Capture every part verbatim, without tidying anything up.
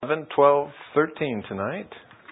eleven, twelve, thirteen tonight.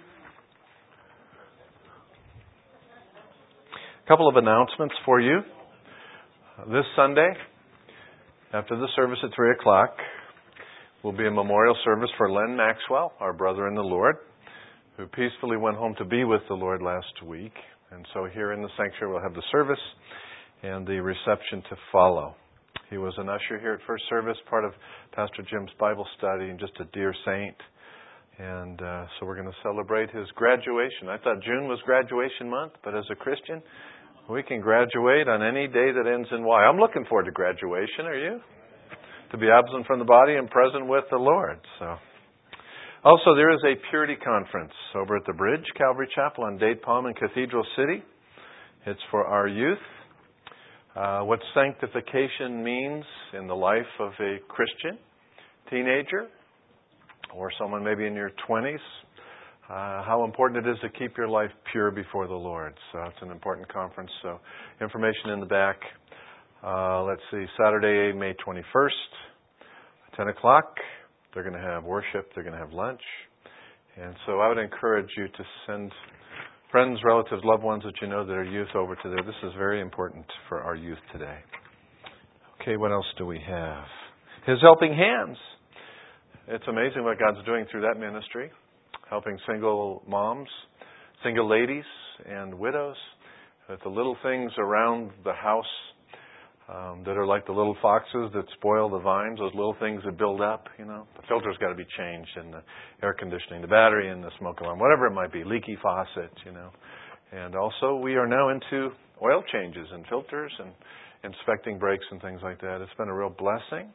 A couple of announcements for you. This Sunday, after the service at three o'clock, will be a memorial service for Len Maxwell, our brother in the Lord, who peacefully went home to be with the Lord last week. And so here in the sanctuary we'll have the service and the reception to follow. He was an usher here at first service, part of Pastor Jim's Bible study, and just a dear saint. And uh, so we're going to celebrate his graduation. I thought June was graduation month, but as a Christian, we can graduate on any day that ends in Y. I'm looking forward to graduation. Are you? To be absent from the body and present with the Lord. So, also, there is a purity conference over at the Bridge, Calvary Chapel on Date Palm in Cathedral City. It's for our youth. Uh, what sanctification means in the life of a Christian teenager or someone maybe in your twenties. Uh, how important it is to keep your life pure before the Lord. So it's an important conference. So information in the back. Uh, let's see, Saturday, May twenty-first, ten o'clock. They're going to have worship. They're going to have lunch. And so I would encourage you to send friends, relatives, loved ones that you know that are youth over to there. This is very important for our youth today. Okay, what else do we have? His Helping Hands. It's amazing what God's doing through that ministry, helping single moms, single ladies, and widows with the little things around the house um, that are like the little foxes that spoil the vines, those little things that build up, you know. The filter's got to be changed, and the air conditioning, the battery, and the smoke alarm, whatever it might be, leaky faucet, you know. And also we are now into oil changes and filters and inspecting brakes and things like that. It's been a real blessing.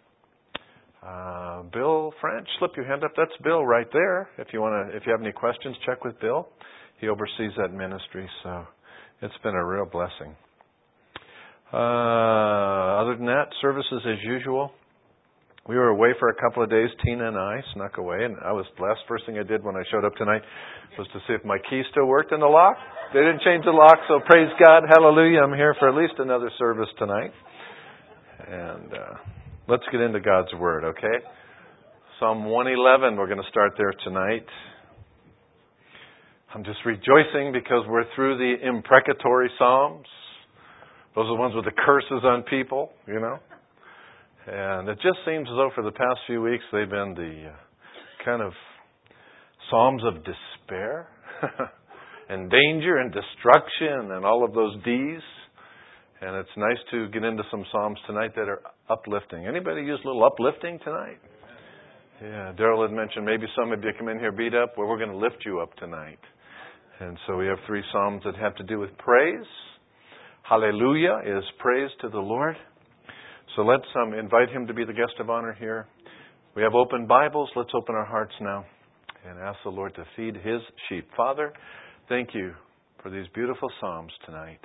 Uh, Bill French, slip your hand up. That's Bill right there. If you want to, if you have any questions, check with Bill. He oversees that ministry, so it's been a real blessing. Uh, other than that, services as usual. We were away for a couple of days. Tina and I snuck away, and I was the last first thing I did when I showed up tonight was to see if my key still worked in the lock. They didn't change the lock, so praise God, hallelujah. I'm here for at least another service tonight, and uh, let's get into God's Word, okay? Psalm one eleven, we're going to start there tonight. I'm just rejoicing because we're through the imprecatory Psalms. Those are the ones with the curses on people, you know. And it just seems as though for the past few weeks they've been the uh, kind of Psalms of despair and danger and destruction and all of those D's. And it's nice to get into some Psalms tonight that are uplifting. Anybody use a little uplifting tonight? Yeah, Daryl had mentioned maybe some of you come in here beat up. Well, we're going to lift you up tonight. And so we have three Psalms that have to do with praise. Hallelujah is praise to the Lord. So let's um, invite Him to be the guest of honor here. We have open Bibles. Let's open our hearts now and ask the Lord to feed His sheep. Father, thank you for these beautiful Psalms tonight.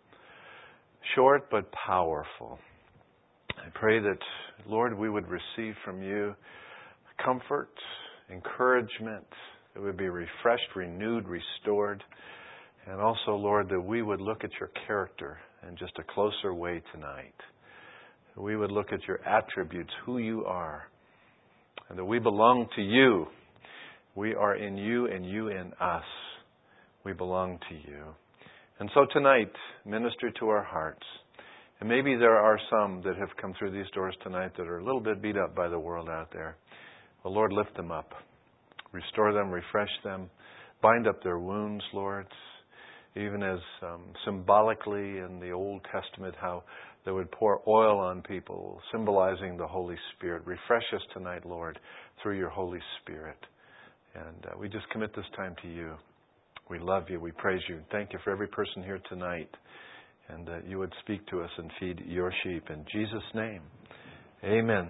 Short but powerful. I pray that, Lord, we would receive from you comfort, encouragement, that we would be refreshed, renewed, restored, and also, Lord, that we would look at your character in just a closer way tonight. That we would look at your attributes, who you are, and that we belong to you. We are in you and you in us. We belong to you. And so tonight, minister to our hearts. And maybe there are some that have come through these doors tonight that are a little bit beat up by the world out there. Well, Lord, lift them up. Restore them, refresh them. Bind up their wounds, Lord. Even as um, symbolically in the Old Testament, how they would pour oil on people, symbolizing the Holy Spirit. Refresh us tonight, Lord, through your Holy Spirit. And uh, we just commit this time to you. We love you. We praise you. Thank you for every person here tonight. And that you would speak to us and feed your sheep. In Jesus' name, amen.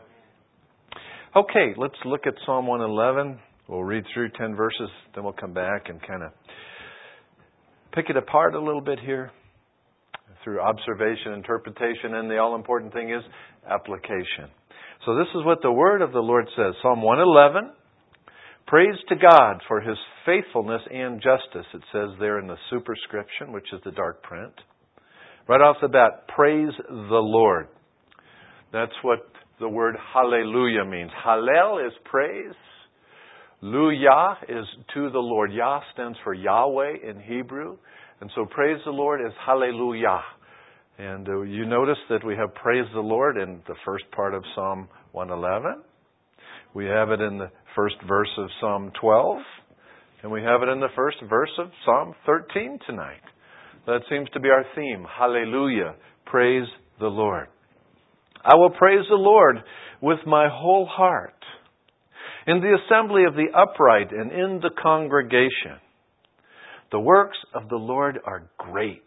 Okay, let's look at Psalm one eleven. We'll read through ten verses, then we'll come back and kind of pick it apart a little bit here through observation, interpretation, and the all-important thing is application. So this is what the Word of the Lord says. Psalm one eleven. Praise to God for His faithfulness and justice. It says there in the superscription, which is the dark print. Right off the bat, praise the Lord. That's what the word hallelujah means. Hallel is praise. Hallelujah is to the Lord. Yah stands for Yahweh in Hebrew. And so praise the Lord is Hallelujah. And uh, you notice that we have praise the Lord in the first part of Psalm one eleven. We have it in the first verse of Psalm twelve. And we have it in the first verse of Psalm thirteen tonight. That seems to be our theme. Hallelujah. Praise the Lord. I will praise the Lord with my whole heart, in the assembly of the upright and in the congregation. The works of the Lord are great,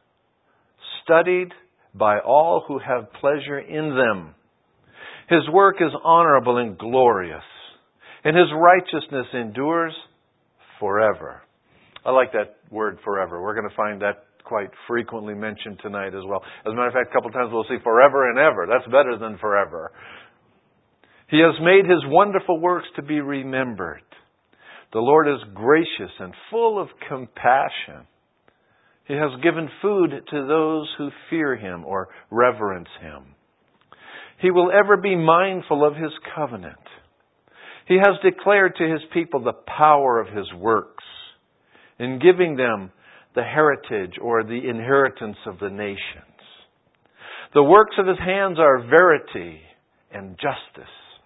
studied by all who have pleasure in them. His work is honorable and glorious, and His righteousness endures forever. I like that word forever. We're going to find that quite frequently mentioned tonight as well. As a matter of fact, a couple of times we'll see forever and ever. That's better than forever. He has made His wonderful works to be remembered. The Lord is gracious and full of compassion. He has given food to those who fear Him or reverence Him. He will ever be mindful of His covenant. He has declared to His people the power of His works, in giving them the heritage or the inheritance of the nations. The works of His hands are verity and justice.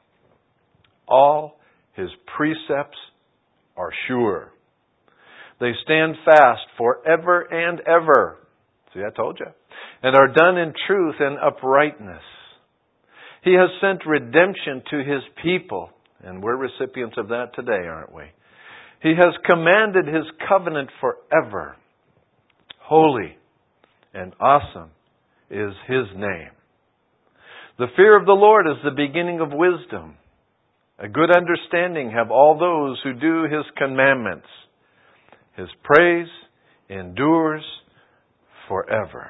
All His precepts are sure. They stand fast forever and ever. See, I told you. And are done in truth and uprightness. He has sent redemption to His people. And we're recipients of that today, aren't we? He has commanded His covenant forever. Holy and awesome is His name. The fear of the Lord is the beginning of wisdom. A good understanding have all those who do His commandments. His praise endures forever.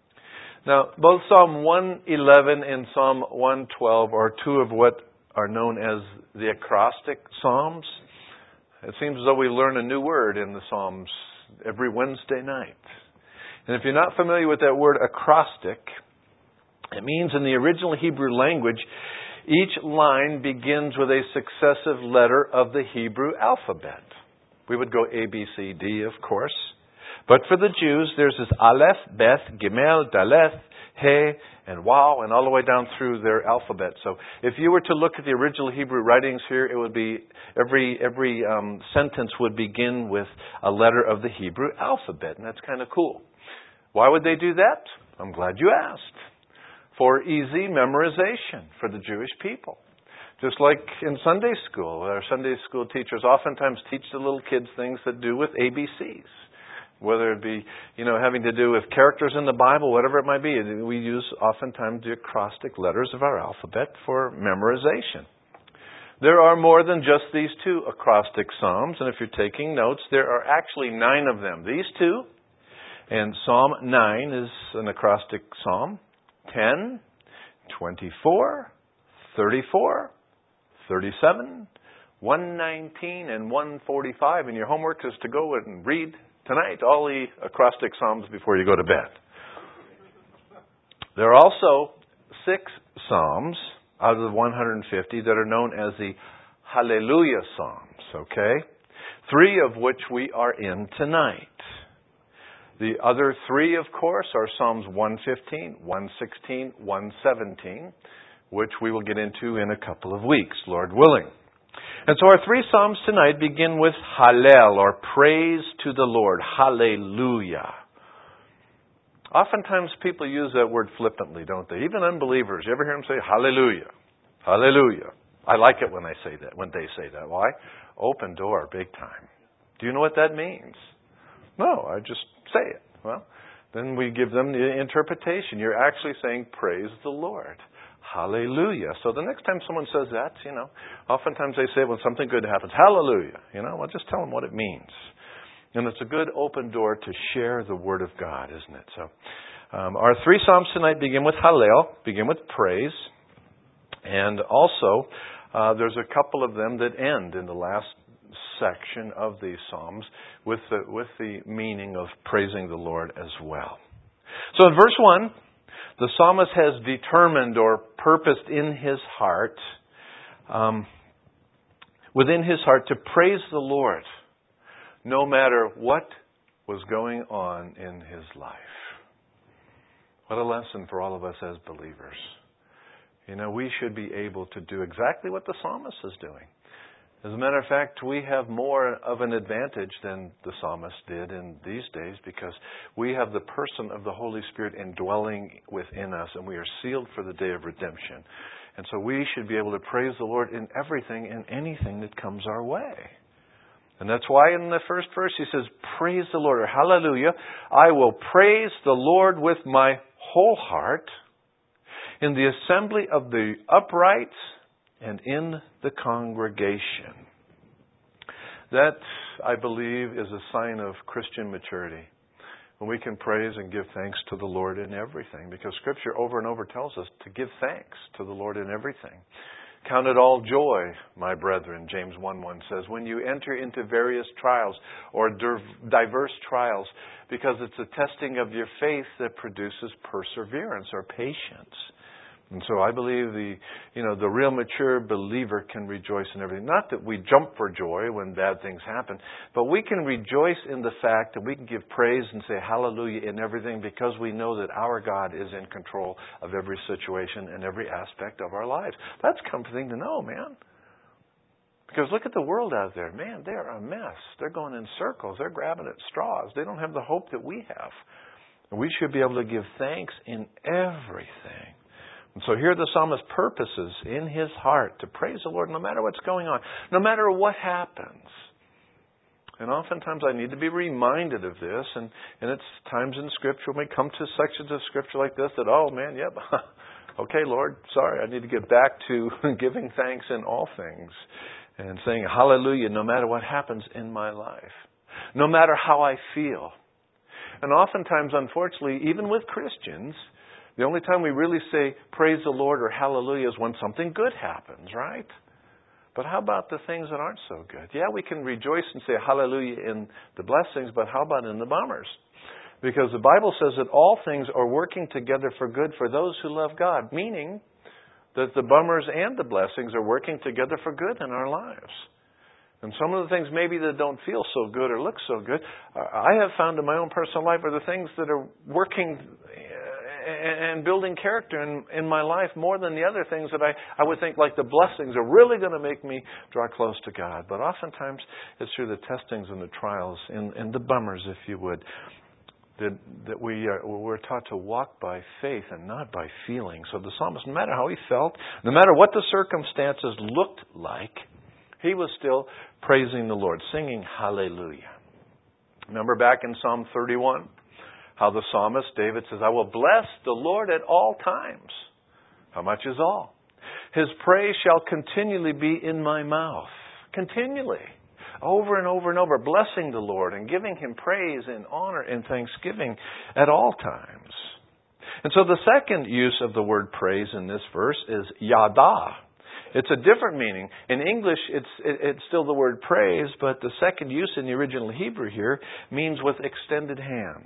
Now, both Psalm one eleven and Psalm one twelve are two of what are known as the acrostic Psalms. It seems as though we learn a new word in the Psalms every Wednesday night. And if you're not familiar with that word acrostic, it means in the original Hebrew language, each line begins with a successive letter of the Hebrew alphabet. We would go A, B, C, D, of course. But for the Jews, there's this Aleph, Beth, Gimel, Daleth, He, and Waw, and all the way down through their alphabet. So if you were to look at the original Hebrew writings here, it would be every every um, sentence would begin with a letter of the Hebrew alphabet, and that's kind of cool. Why would they do that? I'm glad you asked. For easy memorization for the Jewish people. Just like in Sunday school, our Sunday school teachers oftentimes teach the little kids things that do with A B Cs. Whether it be, you know, having to do with characters in the Bible, whatever it might be. We use oftentimes the acrostic letters of our alphabet for memorization. There are more than just these two acrostic psalms, and if you're taking notes, there are actually nine of them. These two, and Psalm nine is an acrostic psalm. ten, twenty-four, thirty-four, thirty-seven, one nineteen, and one forty-five. And your homework is to go and read tonight all the acrostic psalms before you go to bed. There are also six psalms out of the one hundred fifty that are known as the Hallelujah Psalms, okay? Three of which we are in tonight. The other three, of course, are Psalms one fifteen, one sixteen, one seventeen, which we will get into in a couple of weeks, Lord willing. And so our three Psalms tonight begin with Hallel, or praise to the Lord. Hallelujah. Oftentimes people use that word flippantly, don't they? Even unbelievers. You ever hear them say Hallelujah? Hallelujah. I like it when I say that, when they say that. Why? Open door, big time. Do you know what that means? No, I just say it. Well, then we give them the interpretation. You're actually saying praise the Lord. Hallelujah. So the next time someone says that, you know, oftentimes they say when something good happens, hallelujah. You know, well, just tell them what it means. And it's a good open door to share the Word of God, isn't it? So um, our three Psalms tonight begin with Hallel, begin with praise. And also, uh, there's a couple of them that end in the last section of these Psalms with the, with the meaning of praising the Lord as well. So in verse one, the psalmist has determined or purposed in his heart um, within his heart to praise the Lord, no matter what was going on in his life. What a lesson for all of us as believers. You know, we should be able to do exactly what the psalmist is doing. As a matter of fact, we have more of an advantage than the psalmist did in these days because we have the person of the Holy Spirit indwelling within us, and we are sealed for the day of redemption. And so we should be able to praise the Lord in everything and anything that comes our way. And that's why in the first verse he says, praise the Lord, or hallelujah. I will praise the Lord with my whole heart in the assembly of the upright and in the congregation. That, I believe, is a sign of Christian maturity. When we can praise and give thanks to the Lord in everything. Because Scripture over and over tells us to give thanks to the Lord in everything. Count it all joy, my brethren, James one one says, when you enter into various trials or diverse trials, because it's a testing of your faith that produces perseverance or patience. And so I believe the, you know, the real mature believer can rejoice in everything. Not that we jump for joy when bad things happen, but we can rejoice in the fact that we can give praise and say hallelujah in everything because we know that our God is in control of every situation and every aspect of our lives. That's a comforting to know, man. Because look at the world out there. Man, they're a mess. They're going in circles. They're grabbing at straws. They don't have the hope that we have. And we should be able to give thanks in everything. And so here the psalmist purposes in his heart to praise the Lord no matter what's going on, no matter what happens. And oftentimes I need to be reminded of this, and, and it's times in Scripture when we come to sections of Scripture like this that, oh man, yep, okay, Lord, sorry, I need to get back to giving thanks in all things and saying hallelujah no matter what happens in my life, no matter how I feel. And oftentimes, unfortunately, even with Christians, the only time we really say praise the Lord or hallelujah is when something good happens, right? But how about the things that aren't so good? Yeah, we can rejoice and say hallelujah in the blessings, but how about in the bummers? Because the Bible says that all things are working together for good for those who love God, meaning that the bummers and the blessings are working together for good in our lives. And some of the things maybe that don't feel so good or look so good, I have found in my own personal life are the things that are working and building character in, in my life more than the other things that I, I would think like the blessings are really going to make me draw close to God. But oftentimes it's through the testings and the trials and, and the bummers, if you would, that, that we are, we're taught to walk by faith and not by feeling. So the psalmist, no matter how he felt, no matter what the circumstances looked like, he was still praising the Lord, singing hallelujah. Remember back in Psalm thirty-one? How the psalmist, David says, I will bless the Lord at all times. How much is all? His praise shall continually be in my mouth. Continually. Over and over and over. Blessing the Lord and giving Him praise and honor and thanksgiving at all times. And so the second use of the word praise in this verse is yada. It's a different meaning. In English, it's it's still the word praise, but the second use in the original Hebrew here means with extended hands.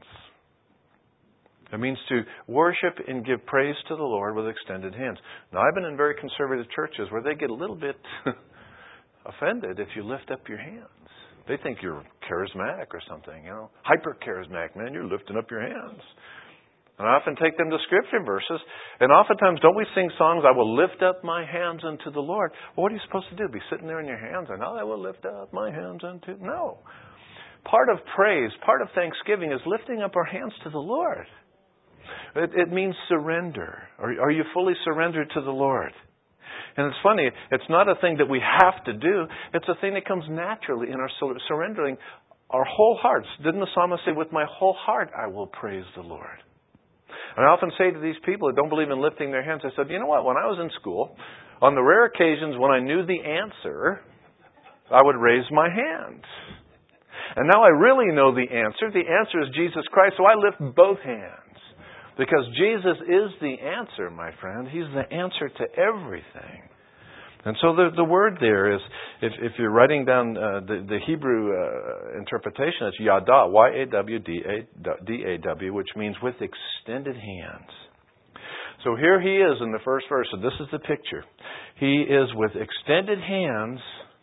It means to worship and give praise to the Lord with extended hands. Now, I've been in very conservative churches where they get a little bit offended if you lift up your hands. They think you're charismatic or something, you know. Hyper-charismatic, man, you're lifting up your hands. And I often take them to Scripture verses. And oftentimes, don't we sing songs, I will lift up my hands unto the Lord. Well, what are you supposed to do? Be sitting there in your hands and, oh, I will lift up my hands unto... No. Part of praise, part of thanksgiving is lifting up our hands to the Lord. It, it means surrender. Are, are you fully surrendered to the Lord? And it's funny, it's not a thing that we have to do. It's a thing that comes naturally in our surrendering our whole hearts. Didn't the psalmist say, with my whole heart I will praise the Lord? And I often say to these people that don't believe in lifting their hands, I said, you know what, when I was in school, on the rare occasions when I knew the answer, I would raise my hand. And now I really know the answer. The answer is Jesus Christ, so I lift both hands. Because Jesus is the answer, my friend. He's the answer to everything. And so the the word there is, if, if you're writing down uh, the, the Hebrew uh, interpretation, it's yada, Y A W D A W, which means with extended hands. So here he is in the first verse, and this is the picture. He is with extended hands,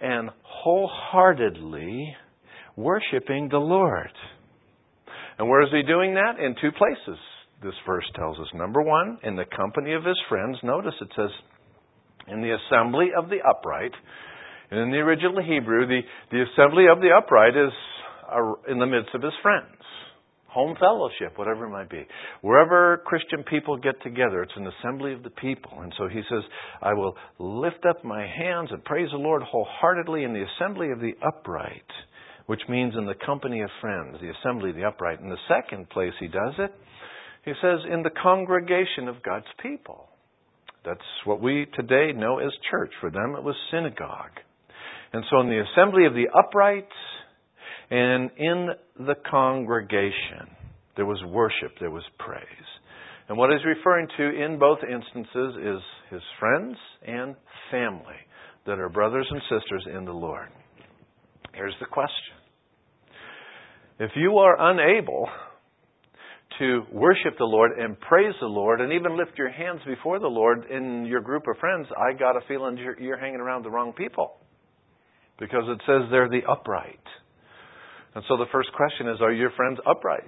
and wholeheartedly worshiping the Lord. And where is he doing that? In two places, this verse tells us. Number one, in the company of his friends. Notice it says, in the assembly of the upright. And in the original Hebrew, the, the assembly of the upright is in the midst of his friends. Home fellowship, whatever it might be. Wherever Christian people get together, it's an assembly of the people. And so he says, I will lift up my hands and praise the Lord wholeheartedly in the assembly of the upright, which means in the company of friends, the assembly of the upright. In the second place he does it, he says, in the congregation of God's people. That's what we today know as church. For them it was synagogue. And so in the assembly of the upright, and in the congregation, there was worship, there was praise. And what he's referring to in both instances is his friends and family that are brothers and sisters in the Lord. Here's the question. If you are unable to worship the Lord and praise the Lord and even lift your hands before the Lord in your group of friends, I got a feeling you're, you're hanging around the wrong people. Because it says they're the upright. And so the first question is, are your friends upright?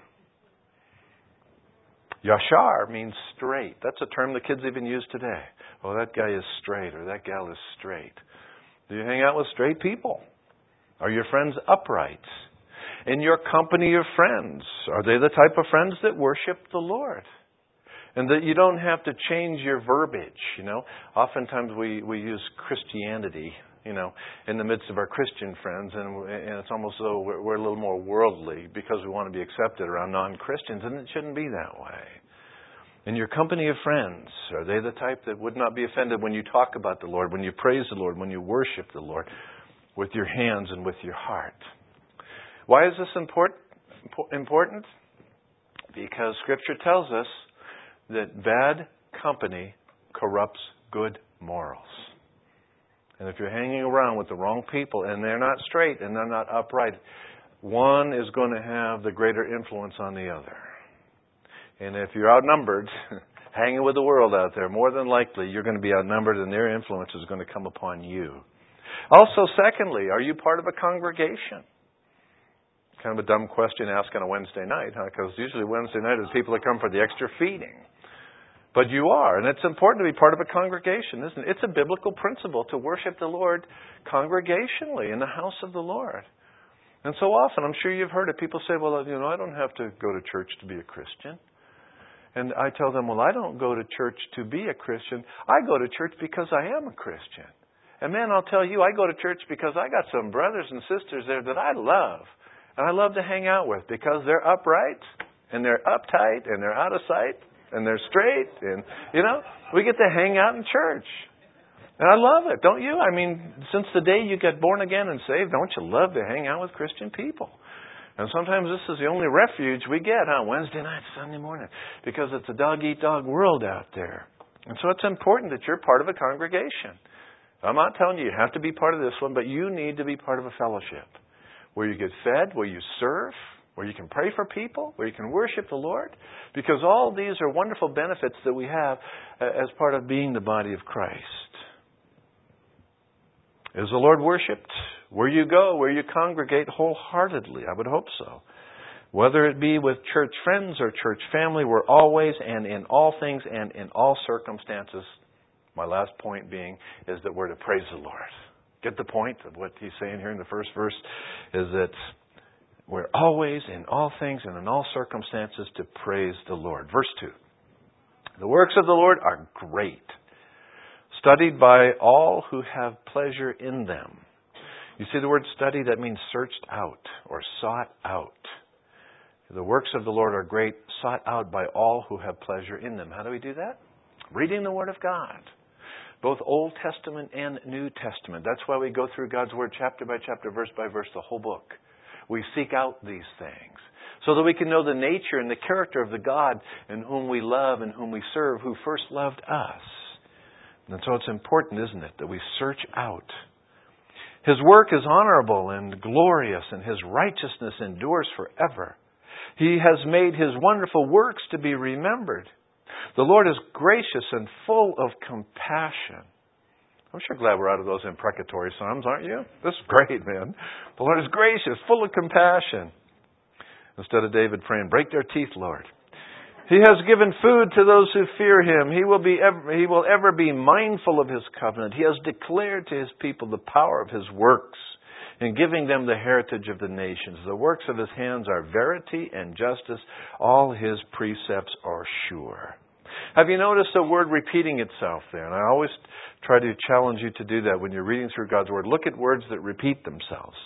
Yashar means straight. That's a term the kids even use today. Oh, that guy is straight, or that gal is straight. Do you hang out with straight people? Are your friends upright? In your company of friends, are they the type of friends that worship the Lord? And that you don't have to change your verbiage, you know. Oftentimes we, we use Christianity, you know, in the midst of our Christian friends, and, and it's almost as though we're, we're a little more worldly because we want to be accepted around non-Christians, and it shouldn't be that way. In your company of friends, are they the type that would not be offended when you talk about the Lord, when you praise the Lord, when you worship the Lord with your hands and with your heart? Why is this important? Important? Because Scripture tells us that bad company corrupts good morals. And if you're hanging around with the wrong people and they're not straight and they're not upright, one is going to have the greater influence on the other. And if you're outnumbered, hanging with the world out there, more than likely you're going to be outnumbered and their influence is going to come upon you. Also, secondly, are you part of a congregation? Kind of a dumb question asked on a Wednesday night, huh? Because usually Wednesday night is people that come for the extra feeding. But you are, and it's important to be part of a congregation, isn't it? It's a biblical principle to worship the Lord congregationally in the house of the Lord. And so often, I'm sure you've heard it, people say, well, you know, I don't have to go to church to be a Christian. And I tell them, well, I don't go to church to be a Christian. I go to church because I am a Christian. And man, I'll tell you, I go to church because I got some brothers and sisters there that I love. And I love to hang out with because they're upright, and they're uptight, and they're out of sight, and they're straight, and, you know, we get to hang out in church. And I love it, don't you? I mean, since the day you got born again and saved, don't you love to hang out with Christian people? And sometimes this is the only refuge we get, huh? Wednesday night, Sunday morning, because it's a dog-eat-dog world out there. And so it's important that you're part of a congregation. I'm not telling you you have to be part of this one, but you need to be part of a fellowship where you get fed, where you serve, where you can pray for people, where you can worship the Lord, because all these are wonderful benefits that we have as part of being the body of Christ. Is the Lord worshipped where you go, where you congregate wholeheartedly? I would hope so. Whether it be with church friends or church family, we're always and in all things and in all circumstances. My last point being is that we're to praise the Lord. Get the point of what he's saying here in the first verse is that we're always, in all things, and in all circumstances, to praise the Lord. Verse two. The works of the Lord are great, studied by all who have pleasure in them. You see the word study, that means searched out or sought out. The works of the Lord are great, sought out by all who have pleasure in them. How do we do that? Reading the Word of God. Both Old Testament and New Testament. That's why we go through God's Word chapter by chapter, verse by verse, the whole book. We seek out these things so that we can know the nature and the character of the God in whom we love and whom we serve, who first loved us. And so it's important, isn't it, that we search out. His work is honorable and glorious, and His righteousness endures forever. He has made His wonderful works to be remembered. The Lord is gracious and full of compassion. I'm sure glad we're out of those imprecatory Psalms, aren't you? This is great, man. The Lord is gracious, full of compassion. Instead of David praying, break their teeth, Lord. He has given food to those who fear Him. He will be ever, He will ever be mindful of His covenant. He has declared to His people the power of His works in giving them the heritage of the nations. The works of His hands are verity and justice. All His precepts are sure. Have you noticed the word repeating itself there? And I always try to challenge you to do that when you're reading through God's Word. Look at words that repeat themselves.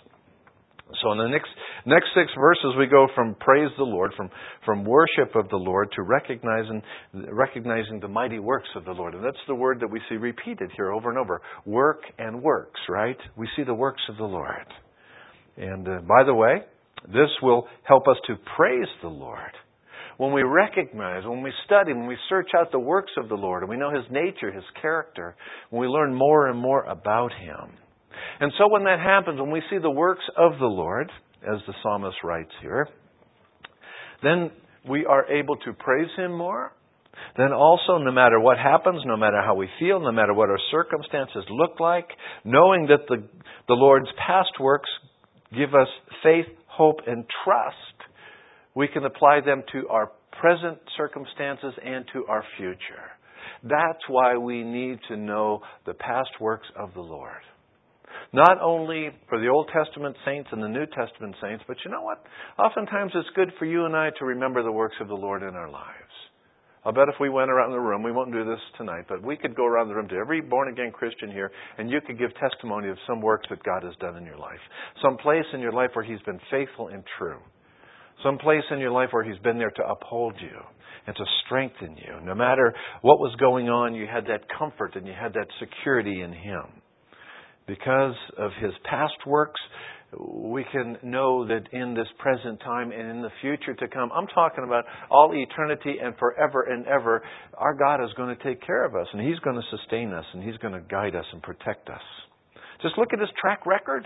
So in the next next six verses, we go from praise the Lord, from, from worship of the Lord, to recognizing, recognizing the mighty works of the Lord. And that's the word that we see repeated here over and over. Work and works, right? We see the works of the Lord. And uh, by the way, this will help us to praise the Lord. When we recognize, when we study, when we search out the works of the Lord, and we know His nature, His character, when we learn more and more about Him. And so when that happens, when we see the works of the Lord, as the psalmist writes here, then we are able to praise Him more. Then also, no matter what happens, no matter how we feel, no matter what our circumstances look like, knowing that the, the Lord's past works give us faith, hope, and trust, we can apply them to our present circumstances and to our future. That's why we need to know the past works of the Lord. Not only for the Old Testament saints and the New Testament saints, but you know what? Oftentimes it's good for you and I to remember the works of the Lord in our lives. I'll bet if we went around the room, we won't do this tonight, but we could go around the room to every born-again Christian here, and you could give testimony of some works that God has done in your life. Some place in your life where He's been faithful and true. Some place in your life where He's been there to uphold you and to strengthen you. No matter what was going on, you had that comfort and you had that security in Him. Because of His past works, we can know that in this present time and in the future to come, I'm talking about all eternity and forever and ever, our God is going to take care of us and He's going to sustain us and He's going to guide us and protect us. Just look at His track record.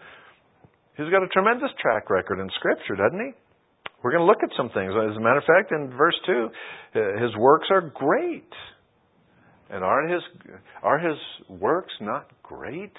He's got a tremendous track record in Scripture, doesn't He? We're going to look at some things. As a matter of fact, in verse two, His works are great. And are His, are His works not great?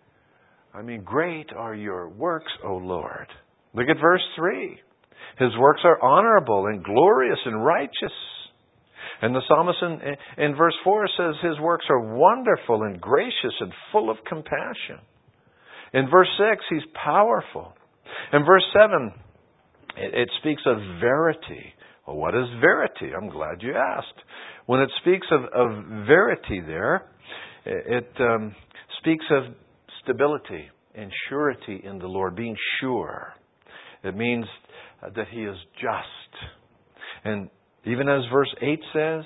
I mean, great are your works, O Lord. Look at verse three. His works are honorable and glorious and righteous. And the psalmist in, in verse four says His works are wonderful and gracious and full of compassion. In verse six, He's powerful. In verse seven, it, it speaks of verity. Well, what is verity? I'm glad you asked. When it speaks of, of verity there, it um, speaks of stability and surety in the Lord, being sure. It means that He is just. And even as verse eight says,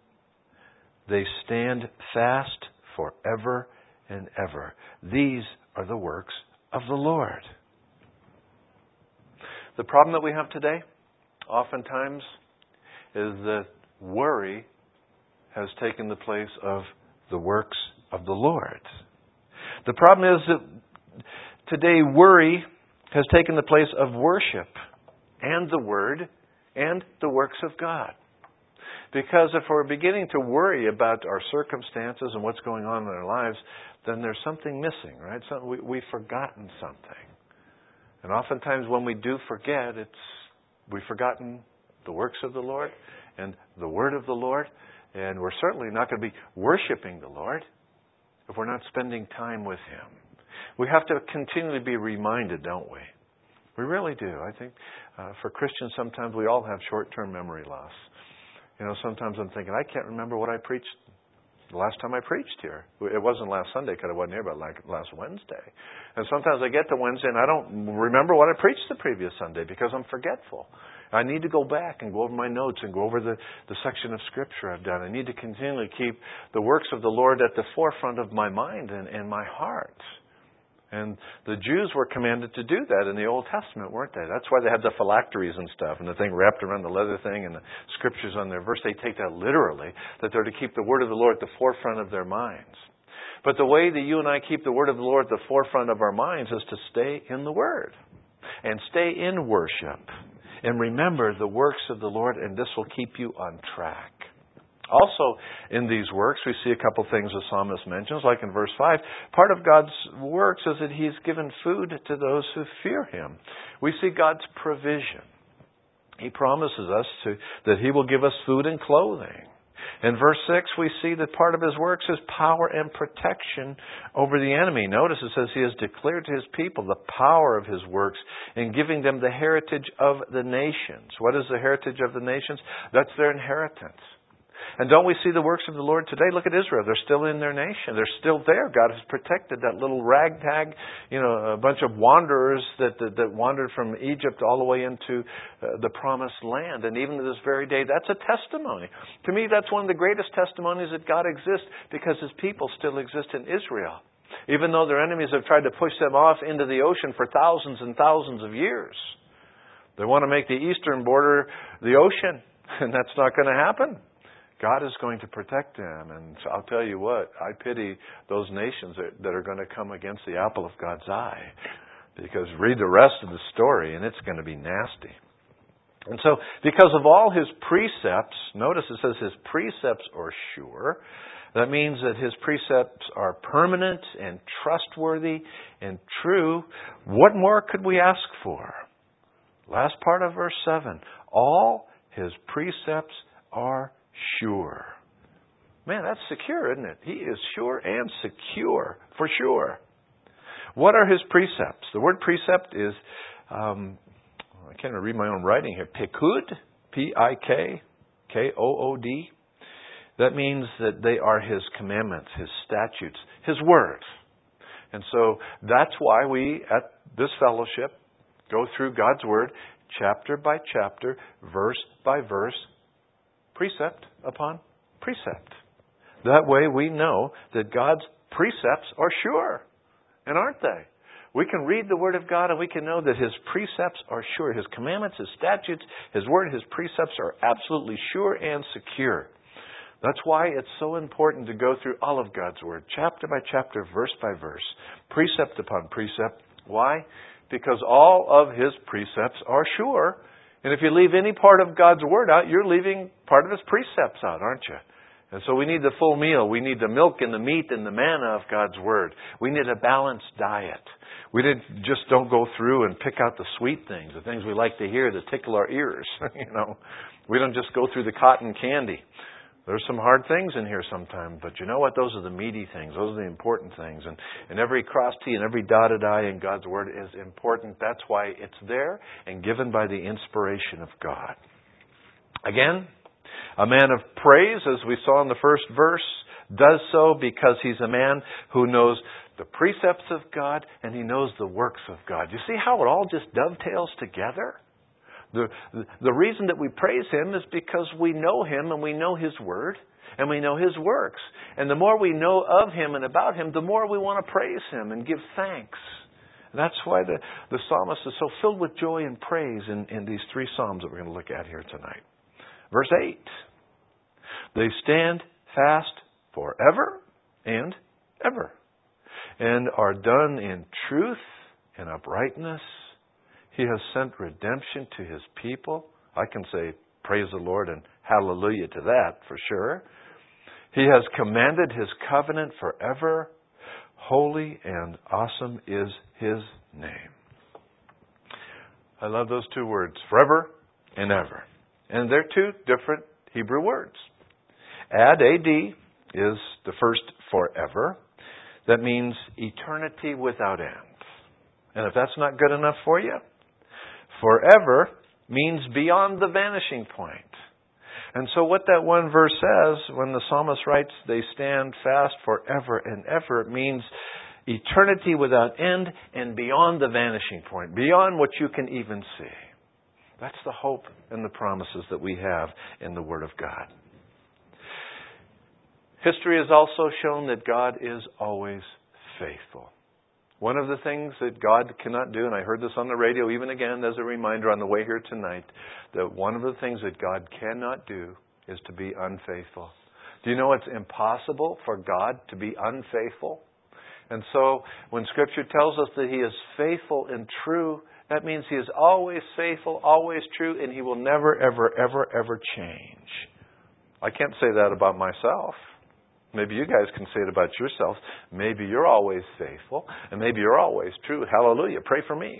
they stand fast forever and ever. These are the works of the Lord. The problem that we have today, oftentimes, is that worry has taken the place of the works of the Lord. The problem is that today worry has taken the place of worship and the Word and the works of God. Because if we're beginning to worry about our circumstances and what's going on in our lives, then there's something missing, right? So we, we've forgotten something. And oftentimes when we do forget, it's we've forgotten the works of the Lord and the Word of the Lord. And we're certainly not going to be worshiping the Lord if we're not spending time with Him. We have to continually be reminded, don't we? We really do. I think uh, for Christians, sometimes we all have short-term memory loss. You know, sometimes I'm thinking, I can't remember what I preached the last time I preached here. It wasn't last Sunday because I wasn't here, but like last Wednesday. And sometimes I get to Wednesday and I don't remember what I preached the previous Sunday because I'm forgetful. I need to go back and go over my notes and go over the, the section of Scripture I've done. I need to continually keep the works of the Lord at the forefront of my mind and, and my heart. And the Jews were commanded to do that in the Old Testament, weren't they? That's why they had the phylacteries and stuff, and the thing wrapped around the leather thing, and the Scriptures on their verse. They take that literally, that they're to keep the Word of the Lord at the forefront of their minds. But the way that you and I keep the Word of the Lord at the forefront of our minds is to stay in the Word and stay in worship and remember the works of the Lord, and this will keep you on track. Also, in these works, we see a couple things the psalmist mentions, like in verse five. Part of God's works is that He's given food to those who fear Him. We see God's provision. He promises us to, that He will give us food and clothing. In verse six, we see that part of His works is power and protection over the enemy. Notice it says He has declared to His people the power of His works in giving them the heritage of the nations. What is the heritage of the nations? That's their inheritance. And don't we see the works of the Lord today? Look at Israel. They're still in their nation. They're still there. God has protected that little ragtag, you know, a bunch of wanderers that, that, that wandered from Egypt all the way into uh, the promised land. And even to this very day, that's a testimony. To me, that's one of the greatest testimonies that God exists, because His people still exist in Israel. Even though their enemies have tried to push them off into the ocean for thousands and thousands of years. They want to make the eastern border the ocean, and that's not going to happen. God is going to protect them. And so I'll tell you what, I pity those nations that, that are going to come against the apple of God's eye. Because read the rest of the story and it's going to be nasty. And so, because of all His precepts, notice it says His precepts are sure. That means that His precepts are permanent and trustworthy and true. What more could we ask for? Last part of verse seven. All His precepts are sure. Man, that's secure, isn't it? He is sure and secure, for sure. What are His precepts? The word precept is, um, I can't even read my own writing here, Pikud, P I K K O O D. That means that they are His commandments, His statutes, His words. And so that's why we, at this fellowship, go through God's Word, chapter by chapter, verse by verse, precept upon precept. That way we know that God's precepts are sure. And aren't they? We can read the Word of God and we can know that His precepts are sure. His commandments, His statutes, His Word, His precepts are absolutely sure and secure. That's why it's so important to go through all of God's Word, chapter by chapter, verse by verse, precept upon precept. Why? Because all of His precepts are sure. And if you leave any part of God's Word out, you're leaving part of His precepts out, aren't you? And so we need the full meal. We need the milk and the meat and the manna of God's Word. We need a balanced diet. We didn't just don't go through and pick out the sweet things, the things we like to hear that tickle our ears. You know, we don't just go through the cotton candy. There's some hard things in here sometimes, but you know what? Those are the meaty things. Those are the important things. And, and every crossed T and every dotted I in God's Word is important. That's why it's there and given by the inspiration of God. Again, a man of praise, as we saw in the first verse, does so because he's a man who knows the precepts of God and he knows the works of God. You see how it all just dovetails together? The, the reason that we praise Him is because we know Him and we know His Word and we know His works. And the more we know of Him and about Him, the more we want to praise Him and give thanks. And that's why the, the psalmist is so filled with joy and praise in, in these three psalms that we're going to look at here tonight. Verse eight. They stand fast forever and ever, and are done in truth and uprightness. He has sent redemption to His people. I can say praise the Lord and hallelujah to that for sure. He has commanded His covenant forever. Holy and awesome is His name. I love those two words, forever and ever. And they're two different Hebrew words. Ad, A D, is the first forever. That means eternity without end. And if that's not good enough for you, forever means beyond the vanishing point. And so what that one verse says, when the psalmist writes, they stand fast forever and ever, it means eternity without end and beyond the vanishing point, beyond what you can even see. That's the hope and the promises that we have in the Word of God. History has also shown that God is always faithful. One of the things that God cannot do, and I heard this on the radio even again as a reminder on the way here tonight, that one of the things that God cannot do is to be unfaithful. Do you know it's impossible for God to be unfaithful? And so when Scripture tells us that He is faithful and true, that means He is always faithful, always true, and He will never, ever, ever, ever change. I can't say that about myself. Maybe you guys can say it about yourselves. Maybe you're always faithful, and maybe you're always true. Hallelujah. Pray for me.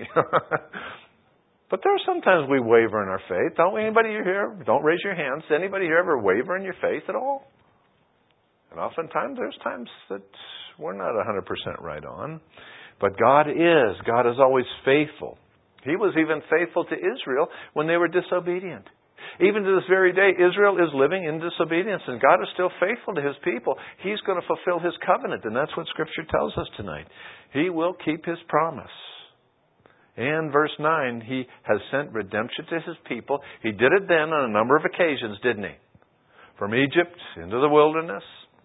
But there are sometimes we waver in our faith. Don't we? Anybody here? Don't raise your hands. Anybody here ever waver in your faith at all? And oftentimes there's times that we're not one hundred percent right on. But God is. God is always faithful. He was even faithful to Israel when they were disobedient. Even to this very day, Israel is living in disobedience, and God is still faithful to His people. He's going to fulfill His covenant, and that's what Scripture tells us tonight. He will keep His promise. And verse nine, He has sent redemption to His people. He did it then on a number of occasions, didn't He? From Egypt into the wilderness,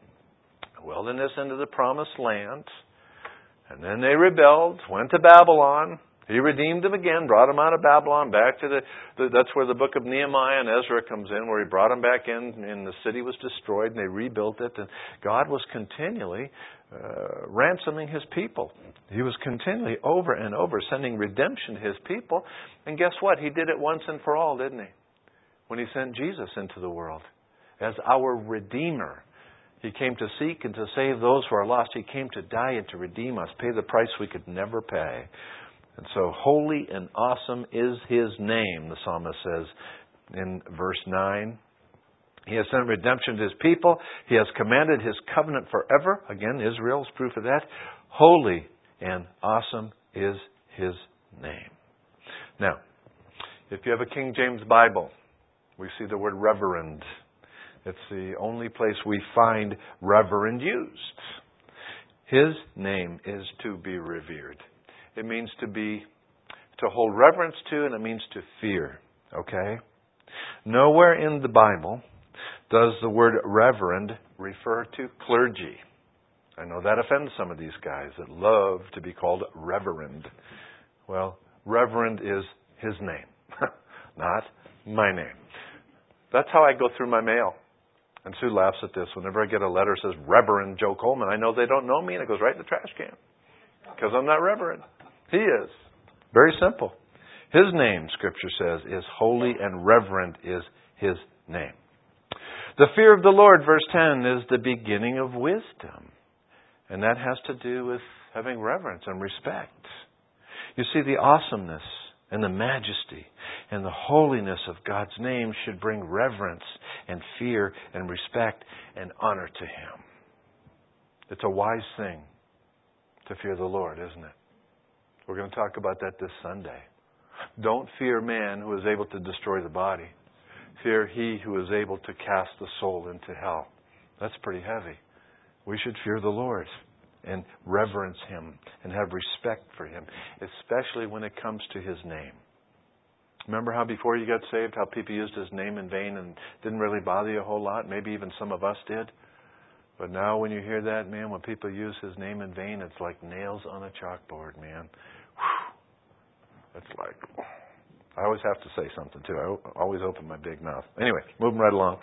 the wilderness into the promised land. And then they rebelled, went to Babylon. He redeemed them again, brought them out of Babylon back to the, the, that's where the book of Nehemiah and Ezra comes in, where he brought them back in, and the city was destroyed, and they rebuilt it. And God was continually uh, ransoming His people. He was continually over and over sending redemption to His people. And guess what? He did it once and for all, didn't He? When He sent Jesus into the world as our Redeemer. He came to seek and to save those who are lost. He came to die and to redeem us, pay the price we could never pay. And so, holy and awesome is His name, the psalmist says in verse nine. He has sent redemption to His people. He has commanded His covenant forever. Again, Israel is proof of that. Holy and awesome is His name. Now, if you have a King James Bible, we see the word reverend. It's the only place we find reverend used. His name is to be revered. It means to be, to hold reverence to, and it means to fear. Okay? Nowhere in the Bible does the word reverend refer to clergy. I know that offends some of these guys that love to be called reverend. Well, reverend is His name, not my name. That's how I go through my mail. And Sue laughs at this. Whenever I get a letter that says Reverend Joe Coleman, I know they don't know me, and it goes right in the trash can. Because I'm not reverend. He is. Very simple. His name, Scripture says, is holy, and reverend is His name. The fear of the Lord, verse ten, is the beginning of wisdom. And that has to do with having reverence and respect. You see, the awesomeness and the majesty and the holiness of God's name should bring reverence and fear and respect and honor to Him. It's a wise thing to fear the Lord, isn't it? We're going to talk about that this Sunday. Don't fear man who is able to destroy the body. Fear He who is able to cast the soul into hell. That's pretty heavy. We should fear the Lord and reverence Him and have respect for Him, especially when it comes to His name. Remember how before you got saved, how people used His name in vain and didn't really bother you a whole lot? Maybe even some of us did. But now when you hear that, man, when people use His name in vain, it's like nails on a chalkboard, man. Whew. It's like, I always have to say something, too. I always open my big mouth. Anyway, moving right along.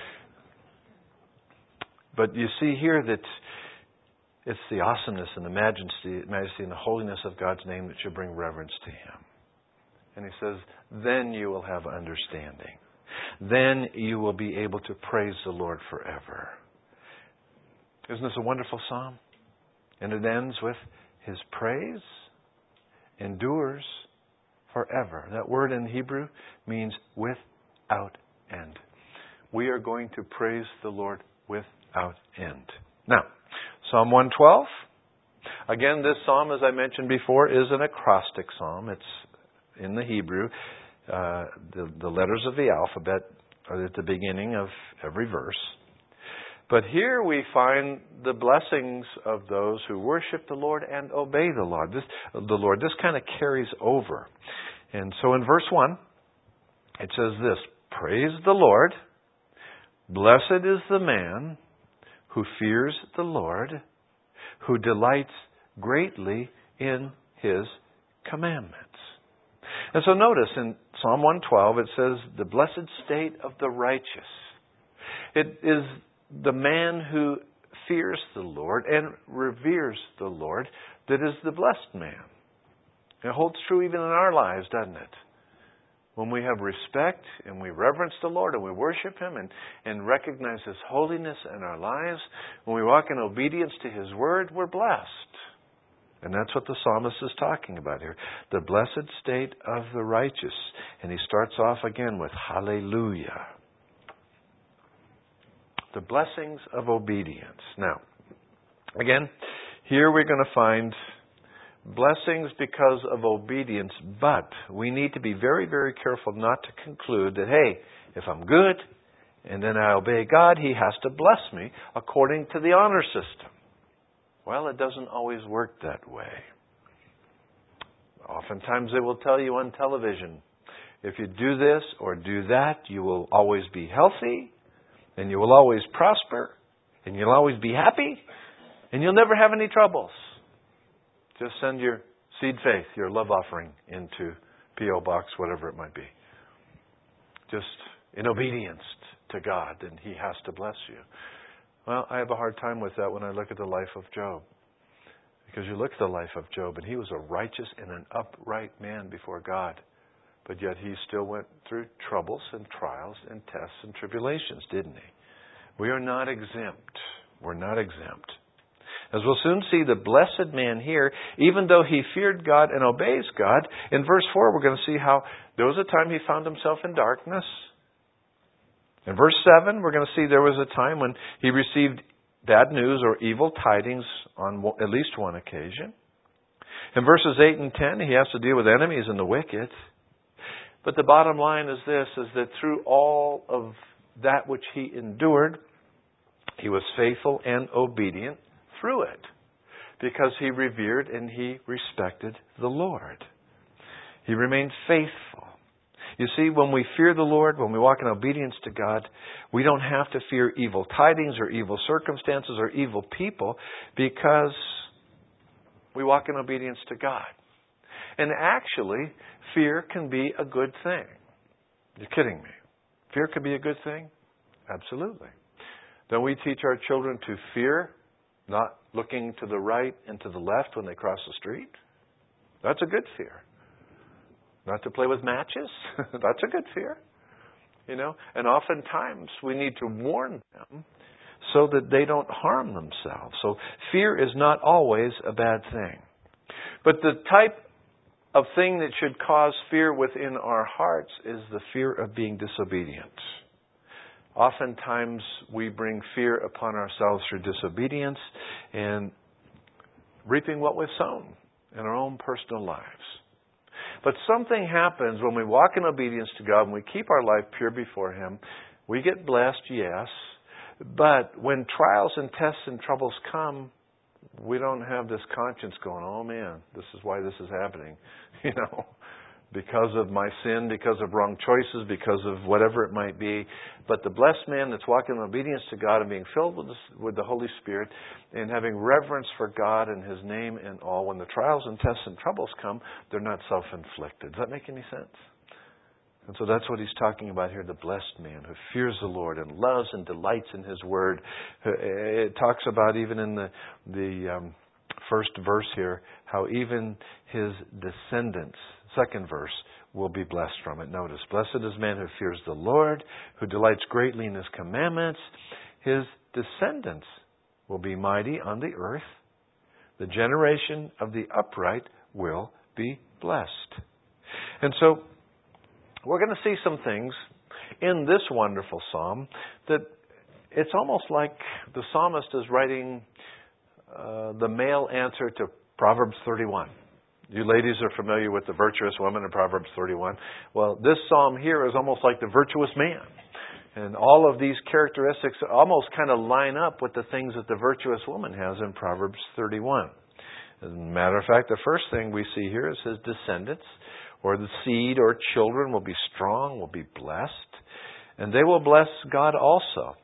But you see here that it's the awesomeness and the majesty, majesty and the holiness of God's name that should bring reverence to Him. And He says, then you will have understanding. Then you will be able to praise the Lord forever. Isn't this a wonderful psalm? And it ends with, His praise endures forever. That word in Hebrew means without end. We are going to praise the Lord without end. Now, Psalm one twelve. Again, this psalm, as I mentioned before, is an acrostic psalm. It's in the Hebrew. Uh, the, the letters of the alphabet are at the beginning of every verse. But here we find the blessings of those who worship the Lord and obey the Lord. This, the Lord. This kind of carries over. And so in verse one, it says this, praise the Lord. Blessed is the man who fears the Lord, who delights greatly in His commandments. And so notice in Psalm one twelve, it says, the blessed state of the righteous. It is the man who fears the Lord and reveres the Lord that is the blessed man. It holds true even in our lives, doesn't it? when we have respect and we reverence the Lord and we worship Him and, and recognize His holiness in our lives, when we walk in obedience to His Word, we're blessed. And that's what the psalmist is talking about here. The blessed state of the righteous. And he starts off again with hallelujah. The blessings of obedience. Now, again, here we're going to find blessings because of obedience, but we need to be very, very careful not to conclude that, hey, if I'm good and then I obey God, He has to bless me according to the honor system. Well, it doesn't always work that way. Oftentimes they will tell you on television, if you do this or do that, you will always be healthy, and you will always prosper, and you'll always be happy, and you'll never have any troubles. Just send your seed faith, your love offering into P O Box, whatever it might be. Just in obedience to God, and He has to bless you. Well, I have a hard time with that when I look at the life of Job. Because you look at the life of Job, and he was a righteous and an upright man before God. But yet he still went through troubles and trials and tests and tribulations, didn't he? We are not exempt. We're not exempt. As we'll soon see, the blessed man here, even though he feared God and obeys God, in verse four we're going to see how there was a time he found himself in darkness. In verse seven, we're going to see there was a time when he received bad news or evil tidings on at least one occasion. In verses eight and ten, he has to deal with enemies and the wicked. But the bottom line is this, is that through all of that which he endured, he was faithful and obedient through it, because he revered and he respected the Lord. He remained faithful. You see, when we fear the Lord, when we walk in obedience to God, we don't have to fear evil tidings or evil circumstances or evil people, because we walk in obedience to God. And actually, fear can be a good thing. You're kidding me. Fear can be a good thing? Absolutely. Don't we teach our children to fear, not looking to the right and to the left when they cross the street? That's a good fear. Not to play with matches? That's a good fear. You know, and oftentimes we need to warn them so that they don't harm themselves. So fear is not always a bad thing. But the type of thing that should cause fear within our hearts is the fear of being disobedient. Oftentimes we bring fear upon ourselves through disobedience and reaping what we've sown in our own personal lives. But something happens when we walk in obedience to God and we keep our life pure before Him. We get blessed, yes. But when trials and tests and troubles come, we don't have this conscience going, oh man, this is why this is happening. You know, because of my sin, because of wrong choices, because of whatever it might be. But the blessed man that's walking in obedience to God and being filled with the, with the Holy Spirit and having reverence for God and His name and all, when the trials and tests and troubles come, they're not self-inflicted. Does that make any sense? And so that's what he's talking about here, the blessed man who fears the Lord and loves and delights in His Word. It talks about even in the, the um, first verse here, how even his descendants, second verse, will be blessed from it. Notice, blessed is man who fears the Lord, who delights greatly in His commandments. His descendants will be mighty on the earth. The generation of the upright will be blessed. And so, we're going to see some things in this wonderful psalm that it's almost like the psalmist is writing uh, the male answer to Proverbs thirty-one. You ladies are familiar with the virtuous woman in Proverbs thirty-one. Well, this psalm here is almost like the virtuous man. And all of these characteristics almost kind of line up with the things that the virtuous woman has in Proverbs thirty-one. As a matter of fact, the first thing we see here is his descendants, or the seed or children, will be strong, will be blessed. And they will bless God also.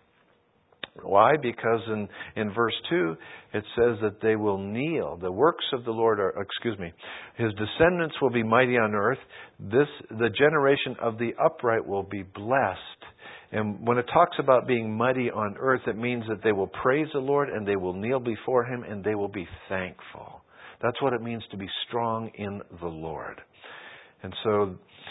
Why? Because in, in verse two, it says that they will kneel. The works of the Lord are, excuse me, His descendants will be mighty on earth. This, the generation of the upright will be blessed. And when it talks about being mighty on earth, it means that they will praise the Lord and they will kneel before Him and they will be thankful. That's what it means to be strong in the Lord. And so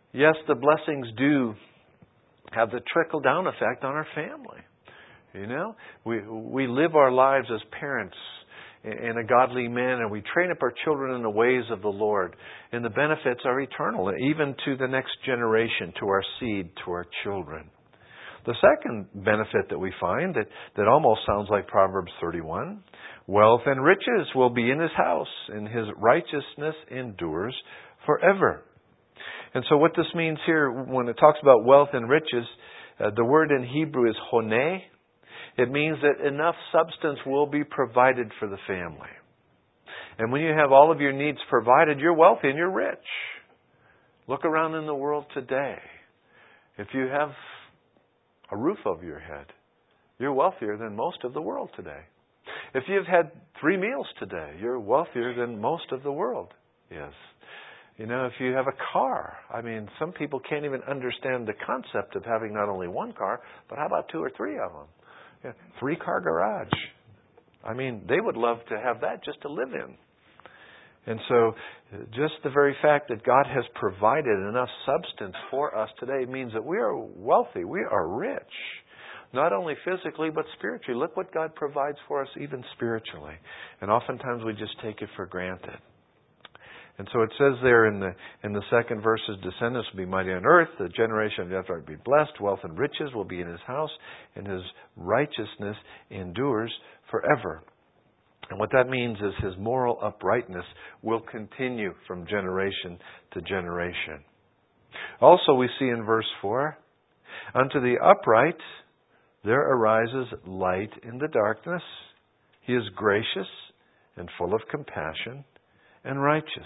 Yes, the blessings do have the trickle-down effect on our family. You know, we we live our lives as parents in a godly manner. We train up our children in the ways of the Lord. And the benefits are eternal, even to the next generation, to our seed, to our children. The second benefit that we find that, that almost sounds like Proverbs thirty-one, wealth and riches will be in his house, and his righteousness endures forever. And so what this means here, when it talks about wealth and riches, uh, the word in Hebrew is honeh. It means that enough substance will be provided for the family. And when you have all of your needs provided, you're wealthy and you're rich. Look around in the world today. If you have a roof over your head, you're wealthier than most of the world today. If you've had three meals today, you're wealthier than most of the world is. You know, if you have a car, I mean, some people can't even understand the concept of having not only one car, but how about two or three of them? Yeah, three-car garage. I mean, they would love to have that just to live in. And so just the very fact that God has provided enough substance for us today means that we are wealthy. We are rich. Not only physically, but spiritually. Look what God provides for us even spiritually. And oftentimes we just take it for granted. And so it says there in the in the second verse, his descendants will be mighty on earth, the generation of the upright will be blessed, wealth and riches will be in his house, and his righteousness endures forever. And what that means is his moral uprightness will continue from generation to generation. Also we see in verse four, unto the upright there arises light in the darkness. He is gracious and full of compassion and righteous.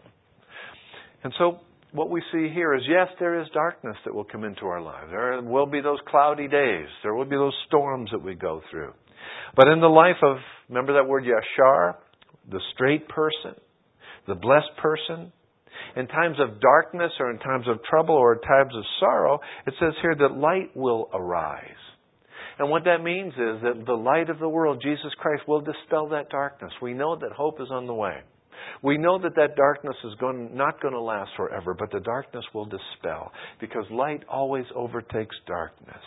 And so what we see here is, yes, there is darkness that will come into our lives. There will be those cloudy days. There will be those storms that we go through. But in the life of, remember that word yashar, the straight person, the blessed person, in times of darkness or in times of trouble or in times of sorrow, it says here that light will arise. And what that means is that the light of the world, Jesus Christ, will dispel that darkness. We know that hope is on the way. We know that that darkness is going, not going to last forever, but the darkness will dispel because light always overtakes darkness.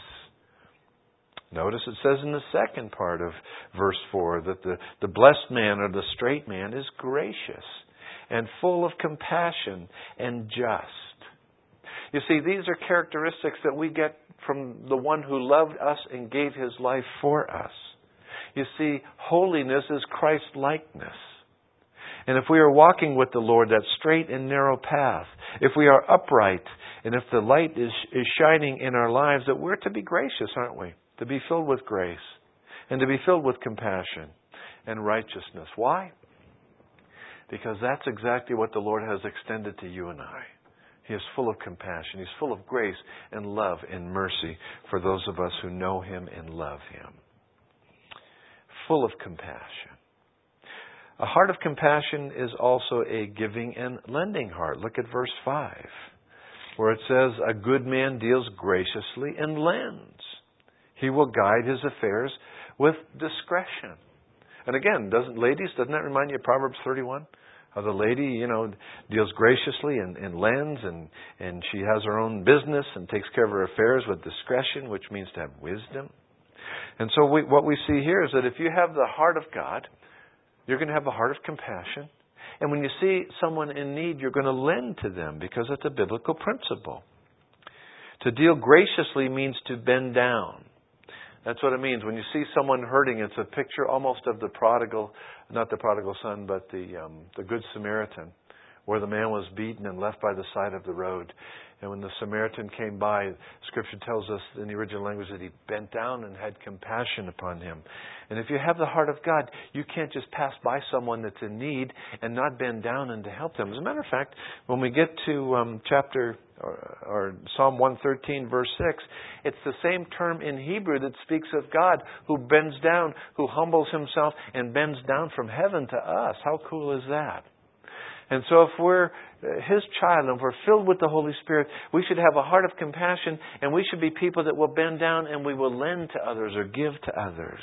Notice it says in the second part of verse four that the, the blessed man or the straight man is gracious and full of compassion and just. You see, these are characteristics that we get from the one who loved us and gave his life for us. You see, holiness is Christ-likeness. And if we are walking with the Lord, that straight and narrow path, if we are upright, and if the light is, is shining in our lives, that we're to be gracious, aren't we? To be filled with grace and to be filled with compassion and righteousness. Why? Because that's exactly what the Lord has extended to you and I. He is full of compassion. He's full of grace and love and mercy for those of us who know Him and love Him. Full of compassion. A heart of compassion is also a giving and lending heart. Look at verse five, where it says, a good man deals graciously and lends. He will guide his affairs with discretion. And again, doesn't ladies, doesn't that remind you of Proverbs thirty-one? How the lady, you know, deals graciously and, and lends, and, and she has her own business and takes care of her affairs with discretion, which means to have wisdom. And so we, what we see here is that if you have the heart of God, you're going to have a heart of compassion. And when you see someone in need, you're going to lend to them because it's a biblical principle. To deal graciously means to bend down. That's what it means. When you see someone hurting, it's a picture almost of the prodigal, not the prodigal son, but the um, the Good Samaritan, where the man was beaten and left by the side of the road. And when the Samaritan came by, Scripture tells us in the original language that he bent down and had compassion upon him. And if you have the heart of God, you can't just pass by someone that's in need and not bend down and to help them. As a matter of fact, when we get to um, chapter or, or Psalm one thirteen, verse six, it's the same term in Hebrew that speaks of God who bends down, who humbles himself and bends down from heaven to us. How cool is that? And so if we're His child and we're filled with the Holy Spirit, we should have a heart of compassion, and we should be people that will bend down and we will lend to others or give to others.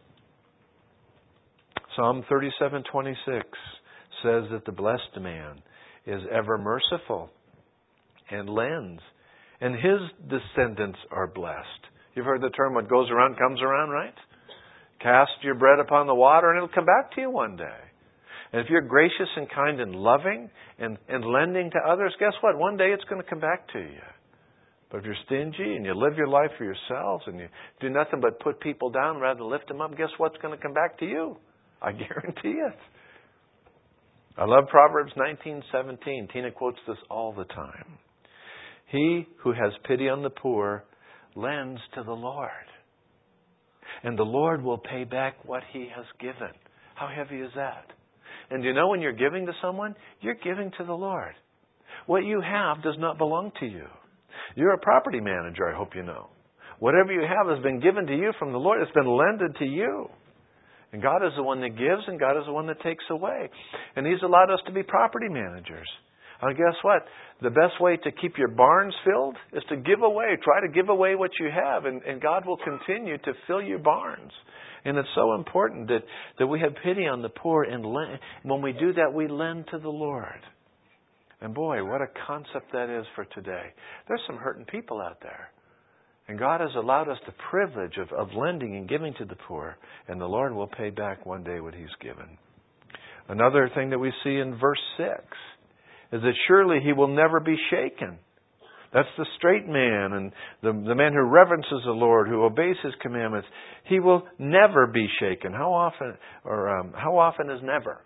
Psalm thirty-seven twenty-six says that the blessed man is ever merciful and lends. And his descendants are blessed. You've heard the term, what goes around comes around, right? Cast your bread upon the water and it'll come back to you one day. And if you're gracious and kind and loving and, and lending to others, guess what? One day it's going to come back to you. But if you're stingy and you live your life for yourselves and you do nothing but put people down rather than lift them up, guess what's going to come back to you? I guarantee it. I love Proverbs nineteen seventeen. Tina quotes this all the time. He who has pity on the poor lends to the Lord, and the Lord will pay back what he has given. How heavy is that? And you know, when you're giving to someone, you're giving to the Lord. What you have does not belong to you. You're a property manager, I hope you know. Whatever you have has been given to you from the Lord. It's been lended to you. And God is the one that gives, and God is the one that takes away. And He's allowed us to be property managers. And guess what? The best way to keep your barns filled is to give away. Try to give away what you have, and, and God will continue to fill your barns. And it's so important that, that we have pity on the poor, and lend. When we do that, we lend to the Lord. And boy, what a concept that is for today. There's some hurting people out there. And God has allowed us the privilege of, of lending and giving to the poor. And the Lord will pay back one day what He's given. Another thing that we see in verse six is that surely He will never be shaken. That's the straight man and the, the man who reverences the Lord, who obeys His commandments. He will never be shaken. How often, or um, how often is never?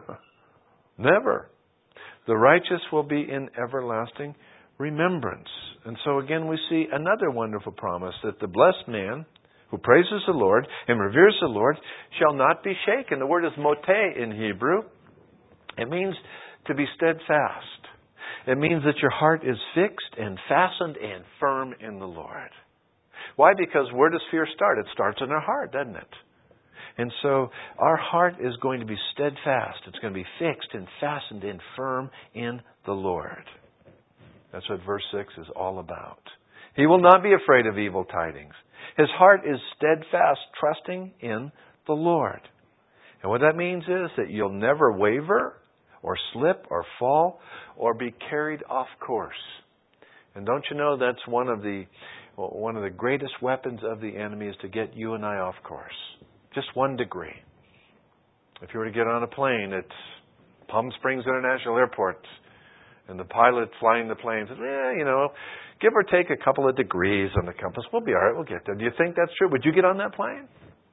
Never. The righteous will be in everlasting remembrance. And so again we see another wonderful promise that the blessed man who praises the Lord and reveres the Lord shall not be shaken. The word is moteh in Hebrew. It means to be steadfast. It means that your heart is fixed and fastened and firm in the Lord. Why? Because where does fear start? It starts in our heart, doesn't it? And so our heart is going to be steadfast. It's going to be fixed and fastened and firm in the Lord. That's what verse six is all about. He will not be afraid of evil tidings. His heart is steadfast, trusting in the Lord. And what that means is that you'll never waver or slip or fall or be carried off course. And don't you know that's one of the one of the greatest weapons of the enemy is to get you and I off course. Just one degree. If you were to get on a plane at Palm Springs International Airport and the pilot flying the plane says, eh, you know, give or take a couple of degrees on the compass, we'll be all right, we'll get there. Do you think that's true? Would you get on that plane?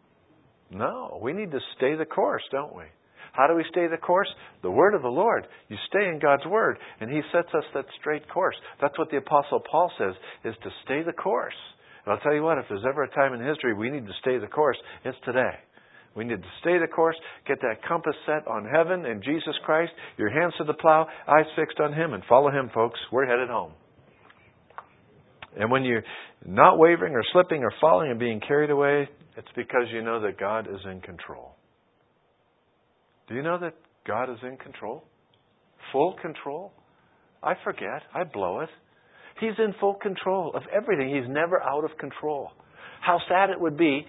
No. We need to stay the course, don't we? How do we stay the course? The Word of the Lord. You stay in God's Word, and He sets us that straight course. That's what the Apostle Paul says, is to stay the course. And I'll tell you what, if there's ever a time in history we need to stay the course, it's today. We need to stay the course, get that compass set on heaven and Jesus Christ, your hands to the plow, eyes fixed on Him, and follow Him, folks. We're headed home. And when you're not wavering or slipping or falling and being carried away, it's because you know that God is in control. Do you know that God is in control? Full control? I forget. I blow it. He's in full control of everything. He's never out of control. How sad it would be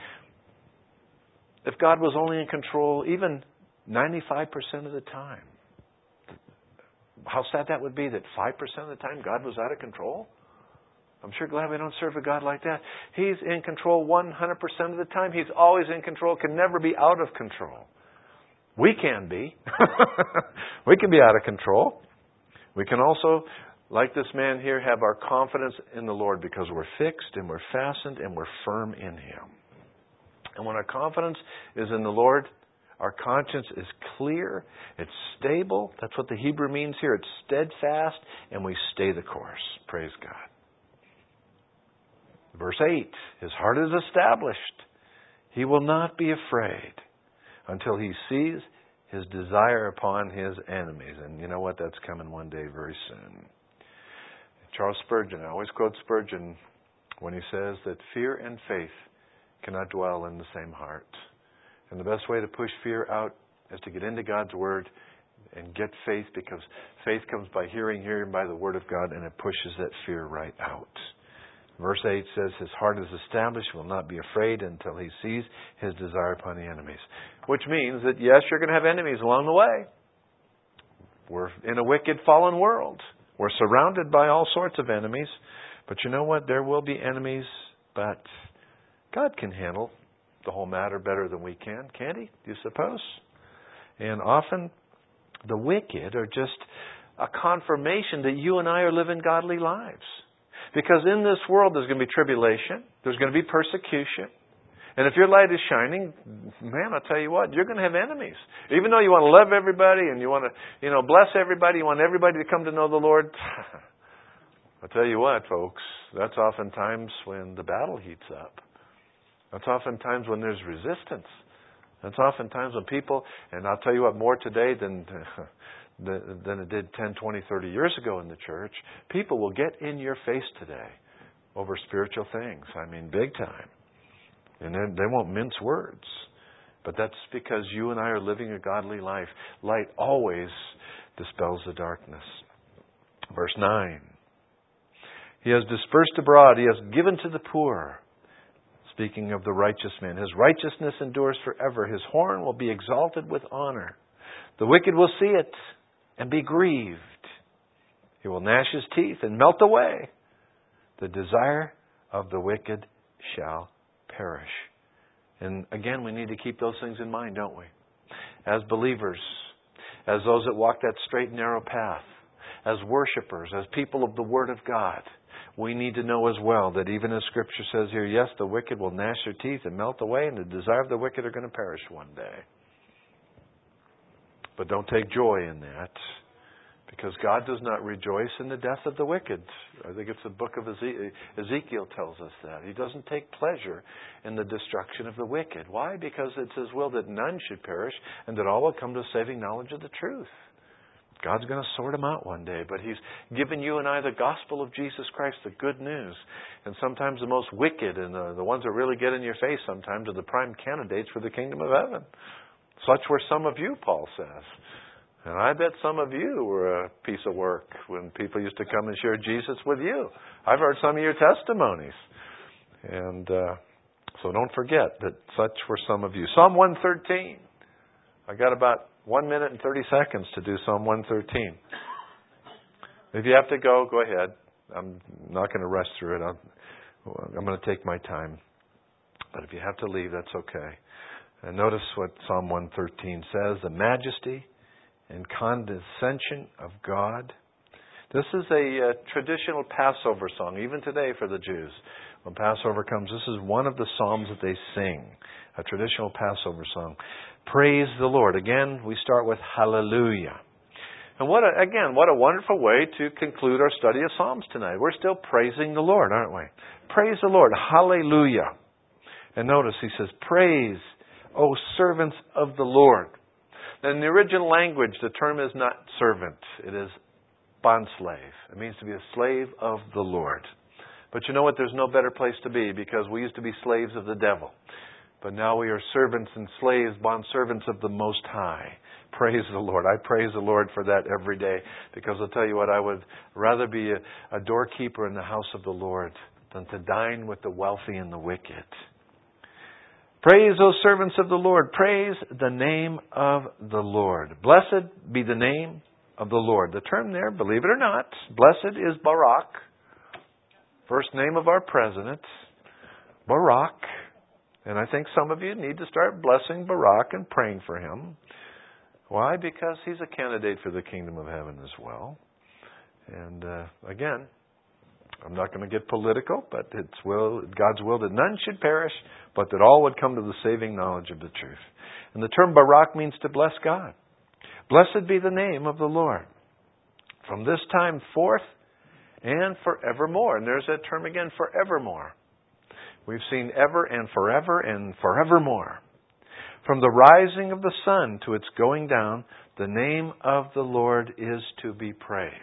if God was only in control even ninety-five percent of the time. How sad that would be that five percent of the time God was out of control. I'm sure glad we don't serve a God like that. He's in control one hundred percent of the time. He's always in control, can never be out of control. We can be. We can be out of control. We can also, like this man here, have our confidence in the Lord because we're fixed and we're fastened and we're firm in Him. And when our confidence is in the Lord, our conscience is clear, it's stable. That's what the Hebrew means here. It's steadfast, and we stay the course. Praise God. Verse eight, his heart is established. He will not be afraid until he sees his desire upon his enemies. And you know what? That's coming one day very soon. Charles Spurgeon, I always quote Spurgeon when he says that fear and faith cannot dwell in the same heart. And the best way to push fear out is to get into God's Word and get faith, because faith comes by hearing, hearing by the Word of God, and it pushes that fear right out. Verse eight says, his heart is established, will not be afraid until he sees his desire upon the enemies. Which means that, yes, you're going to have enemies along the way. We're in a wicked, fallen world. We're surrounded by all sorts of enemies. But you know what? There will be enemies, but God can handle the whole matter better than we can, can't He? Do you suppose? And often the wicked are just a confirmation that you and I are living godly lives. Because in this world there's going to be tribulation, there's going to be persecution. And if your light is shining, man, I'll tell you what, you're going to have enemies. Even though you want to love everybody and you want to, you know, bless everybody, you want everybody to come to know the Lord. I'll tell you what, folks, that's oftentimes when the battle heats up. That's oftentimes when there's resistance. That's oftentimes when people, and I'll tell you what, more today than than it did ten, twenty, thirty years ago in the church, people will get in your face today over spiritual things. I mean, big time. And they won't mince words. But that's because you and I are living a godly life. Light always dispels the darkness. Verse nine. He has dispersed abroad. He has given to the poor. Speaking of the righteous man. His righteousness endures forever. His horn will be exalted with honor. The wicked will see it and be grieved. He will gnash his teeth and melt away. The desire of the wicked shall perish. And again, we need to keep those things in mind, don't we? As believers, as those that walk that straight and narrow path, as worshipers, as people of the Word of God, we need to know as well that even as Scripture says here, yes, the wicked will gnash their teeth and melt away, and the desire of the wicked are going to perish one day. But don't take joy in that, because God does not rejoice in the death of the wicked. I think it's the book of Ezekiel, Ezekiel tells us that. He doesn't take pleasure in the destruction of the wicked. Why? Because it's His will that none should perish and that all will come to a saving knowledge of the truth. God's going to sort them out one day, but He's given you and I the gospel of Jesus Christ, the good news. And sometimes the most wicked and the, the ones that really get in your face sometimes are the prime candidates for the kingdom of heaven. Such were some of you, Paul says. And I bet some of you were a piece of work when people used to come and share Jesus with you. I've heard some of your testimonies. And uh, so don't forget that such were some of you. Psalm one thirteen. I got about one minute and thirty seconds to do Psalm one thirteen. If you have to go, go ahead. I'm not going to rush through it. I'm, I'm going to take my time. But if you have to leave, that's okay. And notice what Psalm one thirteen says. The majesty and condescension of God. This is a uh, traditional Passover song, even today for the Jews. When Passover comes, this is one of the psalms that they sing, a traditional Passover song. Praise the Lord. Again, we start with hallelujah. And what a, again, what a wonderful way to conclude our study of Psalms tonight. We're still praising the Lord, aren't we? Praise the Lord. Hallelujah. And notice he says, praise, O servants of the Lord. In the original language, the term is not servant. It is bondslave. It means to be a slave of the Lord. But you know what? There's no better place to be, because we used to be slaves of the devil. But now we are servants and slaves, bondservants of the Most High. Praise the Lord. I praise the Lord for that every day, because I'll tell you what, I would rather be a, a doorkeeper in the house of the Lord than to dine with the wealthy and the wicked. Praise, O servants of the Lord. Praise the name of the Lord. Blessed be the name of the Lord. The term there, believe it or not, blessed is Barak. First name of our president, Barak. And I think some of you need to start blessing Barak and praying for him. Why? Because he's a candidate for the kingdom of heaven as well. And uh, again, I'm not going to get political, but it's will, God's will that none should perish, but that all would come to the saving knowledge of the truth. And the term Barak means to bless God. Blessed be the name of the Lord, from this time forth and forevermore. And there's that term again, forevermore. We've seen ever and forever and forevermore. From the rising of the sun to its going down, the name of the Lord is to be praised.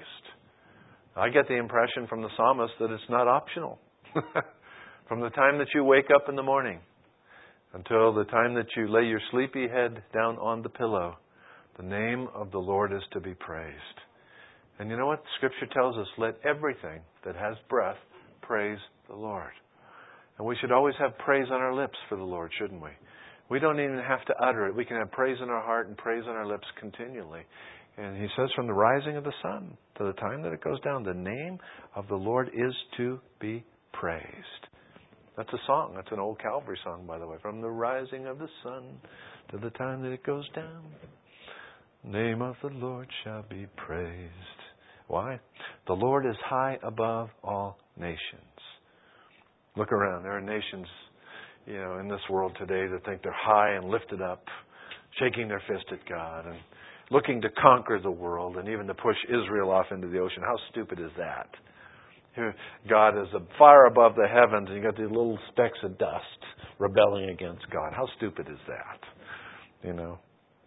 I get the impression from the psalmist that it's not optional. From the time that you wake up in the morning until the time that you lay your sleepy head down on the pillow, the name of the Lord is to be praised. And you know what? Scripture tells us, let everything that has breath praise the Lord. And we should always have praise on our lips for the Lord, shouldn't we? We don't even have to utter it. We can have praise in our heart and praise on our lips continually. And he says, from the rising of the sun to the time that it goes down, the name of the Lord is to be praised. That's a song. That's an old Calvary song, by the way. From the rising of the sun to the time that it goes down, the name of the Lord shall be praised. Why? The Lord is high above all nations. Look around. There are nations, you know, in this world today that think they're high and lifted up, shaking their fist at God and looking to conquer the world and even to push Israel off into the ocean. How stupid is that? Here, God is far above the heavens, and you got these little specks of dust rebelling against God. How stupid is that? You know,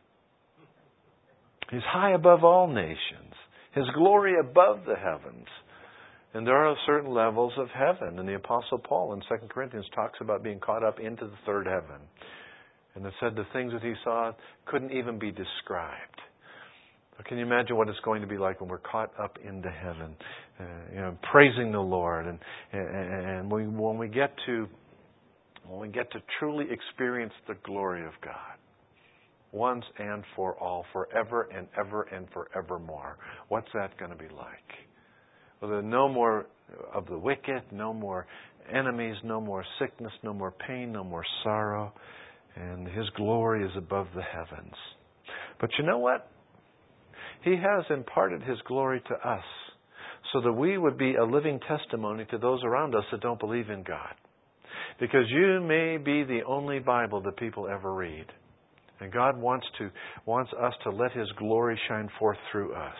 He's high above all nations. His glory above the heavens. And there are certain levels of heaven. And the Apostle Paul in Second Corinthians talks about being caught up into the third heaven. And it said the things that he saw couldn't even be described. So can you imagine what it's going to be like when we're caught up into heaven, uh, you know, praising the Lord, and and, and we, when we get to when we get to truly experience the glory of God, once and for all, forever and ever and forevermore. What's that going to be like? Well, there are no more of the wicked, no more enemies, no more sickness, no more pain, no more sorrow, and His glory is above the heavens. But you know what? He has imparted His glory to us so that we would be a living testimony to those around us that don't believe in God. Because you may be the only Bible that people ever read. And God wants to wants us to let His glory shine forth through us.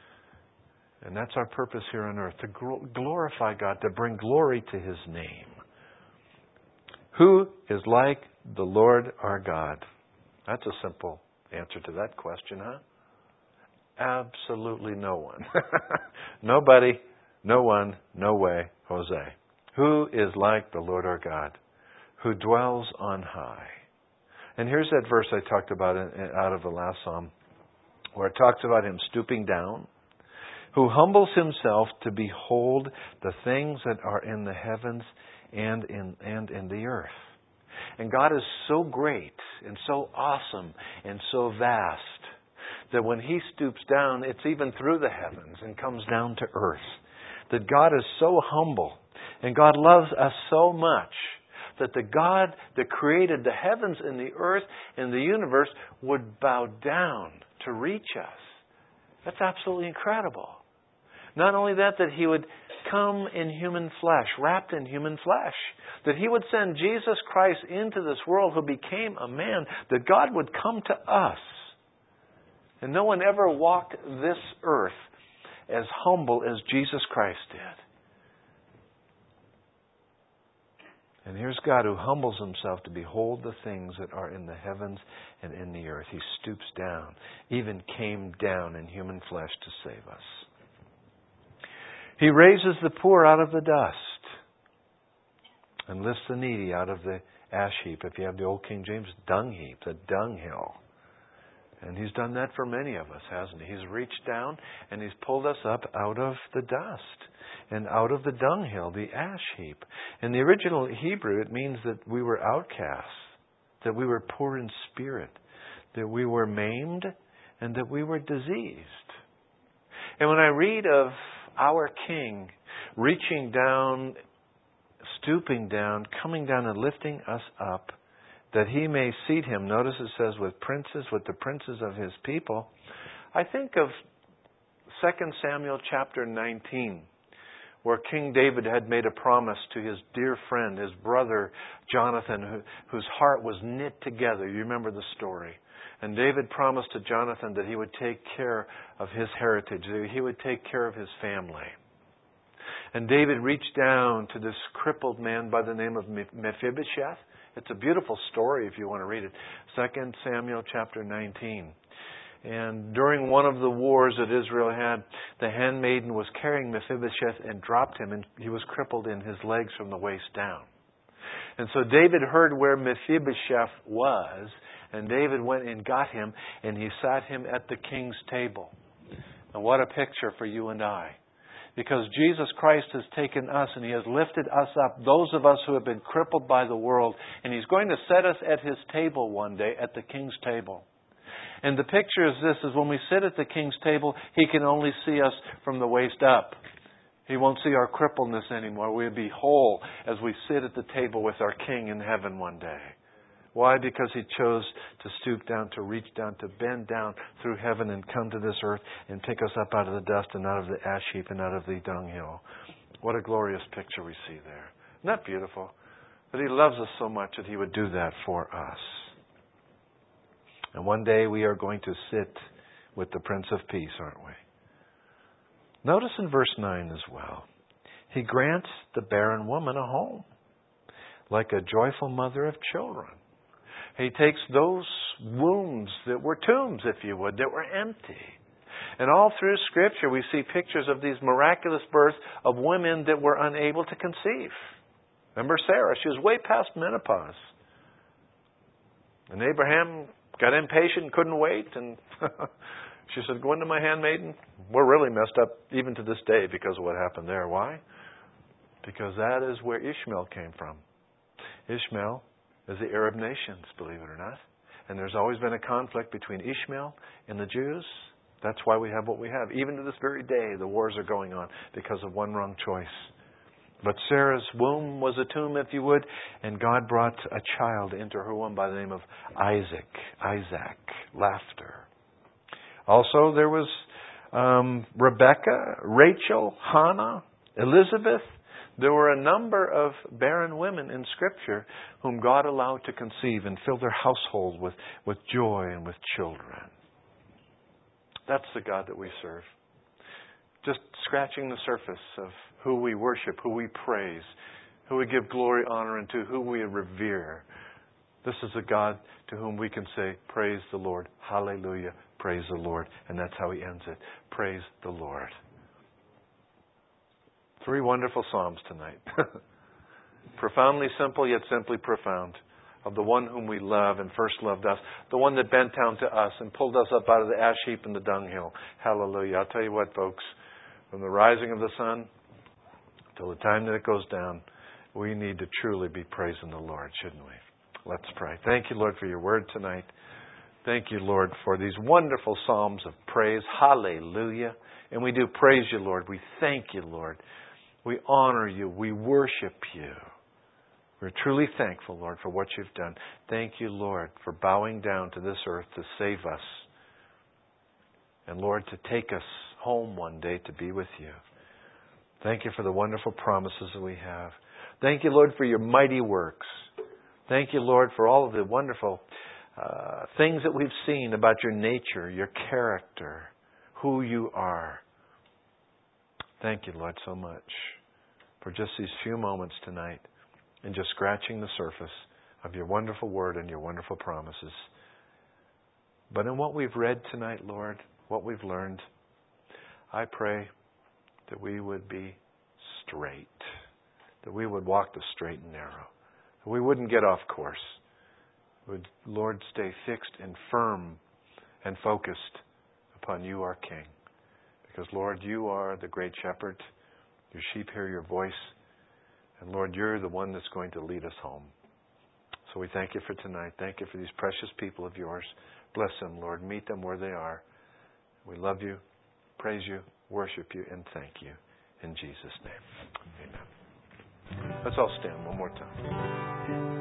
And that's our purpose here on earth, to glorify God, to bring glory to His name. Who is like the Lord our God? That's a simple answer to that question, huh? Absolutely no one. Nobody, no one, no way, Jose. Who is like the Lord our God, who dwells on high? And here's that verse I talked about in, out of the last psalm, where it talks about Him stooping down, who humbles Himself to behold the things that are in the heavens and in and in the earth. And God is so great and so awesome and so vast that when He stoops down, it's even through the heavens and comes down to earth. That God is so humble and God loves us so much that the God that created the heavens and the earth and the universe would bow down to reach us. That's absolutely incredible. Not only that, that He would come in human flesh, wrapped in human flesh. That He would send Jesus Christ into this world who became a man. That God would come to us. And no one ever walked this earth as humble as Jesus Christ did. And here's God who humbles Himself to behold the things that are in the heavens and in the earth. He stoops down, even came down in human flesh to save us. He raises the poor out of the dust and lifts the needy out of the ash heap. If you have the old King James, dung heap, the dunghill. And He's done that for many of us, hasn't He? He's reached down and He's pulled us up out of the dust and out of the dunghill, the ash heap. In the original Hebrew, it means that we were outcasts, that we were poor in spirit, that we were maimed, and that we were diseased. And when I read of our King reaching down, stooping down, coming down and lifting us up, that He may seat Him, notice it says, with princes, with the princes of His people. I think of Second Samuel chapter nineteen, where King David had made a promise to his dear friend, his brother Jonathan, who, whose heart was knit together. You remember the story. And David promised to Jonathan that he would take care of his heritage, that he would take care of his family. And David reached down to this crippled man by the name of Mephibosheth. It's a beautiful story if you want to read it. Second Samuel chapter nineteen. And during one of the wars that Israel had, the handmaiden was carrying Mephibosheth and dropped him, and he was crippled in his legs from the waist down. And so David heard where Mephibosheth was, and David went and got him, and he sat him at the king's table. And what a picture for you and I. Because Jesus Christ has taken us and He has lifted us up, those of us who have been crippled by the world, and He's going to set us at His table one day, at the king's table. And the picture is this, is when we sit at the King's table, He can only see us from the waist up. He won't see our crippledness anymore. We'll be whole as we sit at the table with our King in heaven one day. Why? Because He chose to stoop down, to reach down, to bend down through heaven and come to this earth and pick us up out of the dust and out of the ash heap and out of the dunghill. What a glorious picture we see there. Isn't that beautiful? That He loves us so much that He would do that for us. And one day we are going to sit with the Prince of Peace, aren't we? Notice in verse nine as well. He grants the barren woman a home, like a joyful mother of children. He takes those wombs that were tombs, if you would, that were empty. And all through Scripture we see pictures of these miraculous births of women that were unable to conceive. Remember Sarah, she was way past menopause. And Abraham got impatient, couldn't wait, and she said, go into my handmaiden. We're really messed up even to this day because of what happened there. Why? Because that is where Ishmael came from. Ishmael is the Arab nations, believe it or not. And there's always been a conflict between Ishmael and the Jews. That's why we have what we have. Even to this very day, the wars are going on because of one wrong choice. But Sarah's womb was a tomb, if you would, and God brought a child into her womb by the name of Isaac. Isaac. Laughter. Also, there was um, Rebecca, Rachel, Hannah, Elizabeth. There were a number of barren women in Scripture whom God allowed to conceive and fill their household with, with joy and with children. That's the God that we serve. Just scratching the surface of who we worship, who we praise, who we give glory, honor, and to who we revere. This is a God to whom we can say, praise the Lord, hallelujah, praise the Lord. And that's how He ends it. Praise the Lord. Three wonderful Psalms tonight. Profoundly simple, yet simply profound. Of the one whom we love and first loved us. The one that bent down to us and pulled us up out of the ash heap and the dunghill. Hallelujah. I'll tell you what, folks. From the rising of the sun till the time that it goes down, we need to truly be praising the Lord, shouldn't we? Let's pray. Thank you, Lord, for your word tonight. Thank you, Lord, for these wonderful psalms of praise. Hallelujah. And we do praise you, Lord. We thank you, Lord. We honor you. We worship you. We're truly thankful, Lord, for what you've done. Thank you, Lord, for bowing down to this earth to save us. And, Lord, to take us home one day to be with you. Thank you for the wonderful promises that we have. Thank you, Lord, for your mighty works. Thank you, Lord, for all of the wonderful uh, things that we've seen about your nature, your character, who you are. Thank you, Lord, so much for just these few moments tonight and just scratching the surface of your wonderful word and your wonderful promises. But in what we've read tonight, Lord, what we've learned, I pray that we would be straight, that we would walk the straight and narrow, that we wouldn't get off course. Would, Lord, stay fixed and firm and focused upon you, our King. Because, Lord, you are the great shepherd. Your sheep hear your voice. And, Lord, you're the one that's going to lead us home. So we thank you for tonight. Thank you for these precious people of yours. Bless them, Lord. Meet them where they are. We love you, praise you, worship you, and thank you. In Jesus' name, amen. Let's all stand one more time.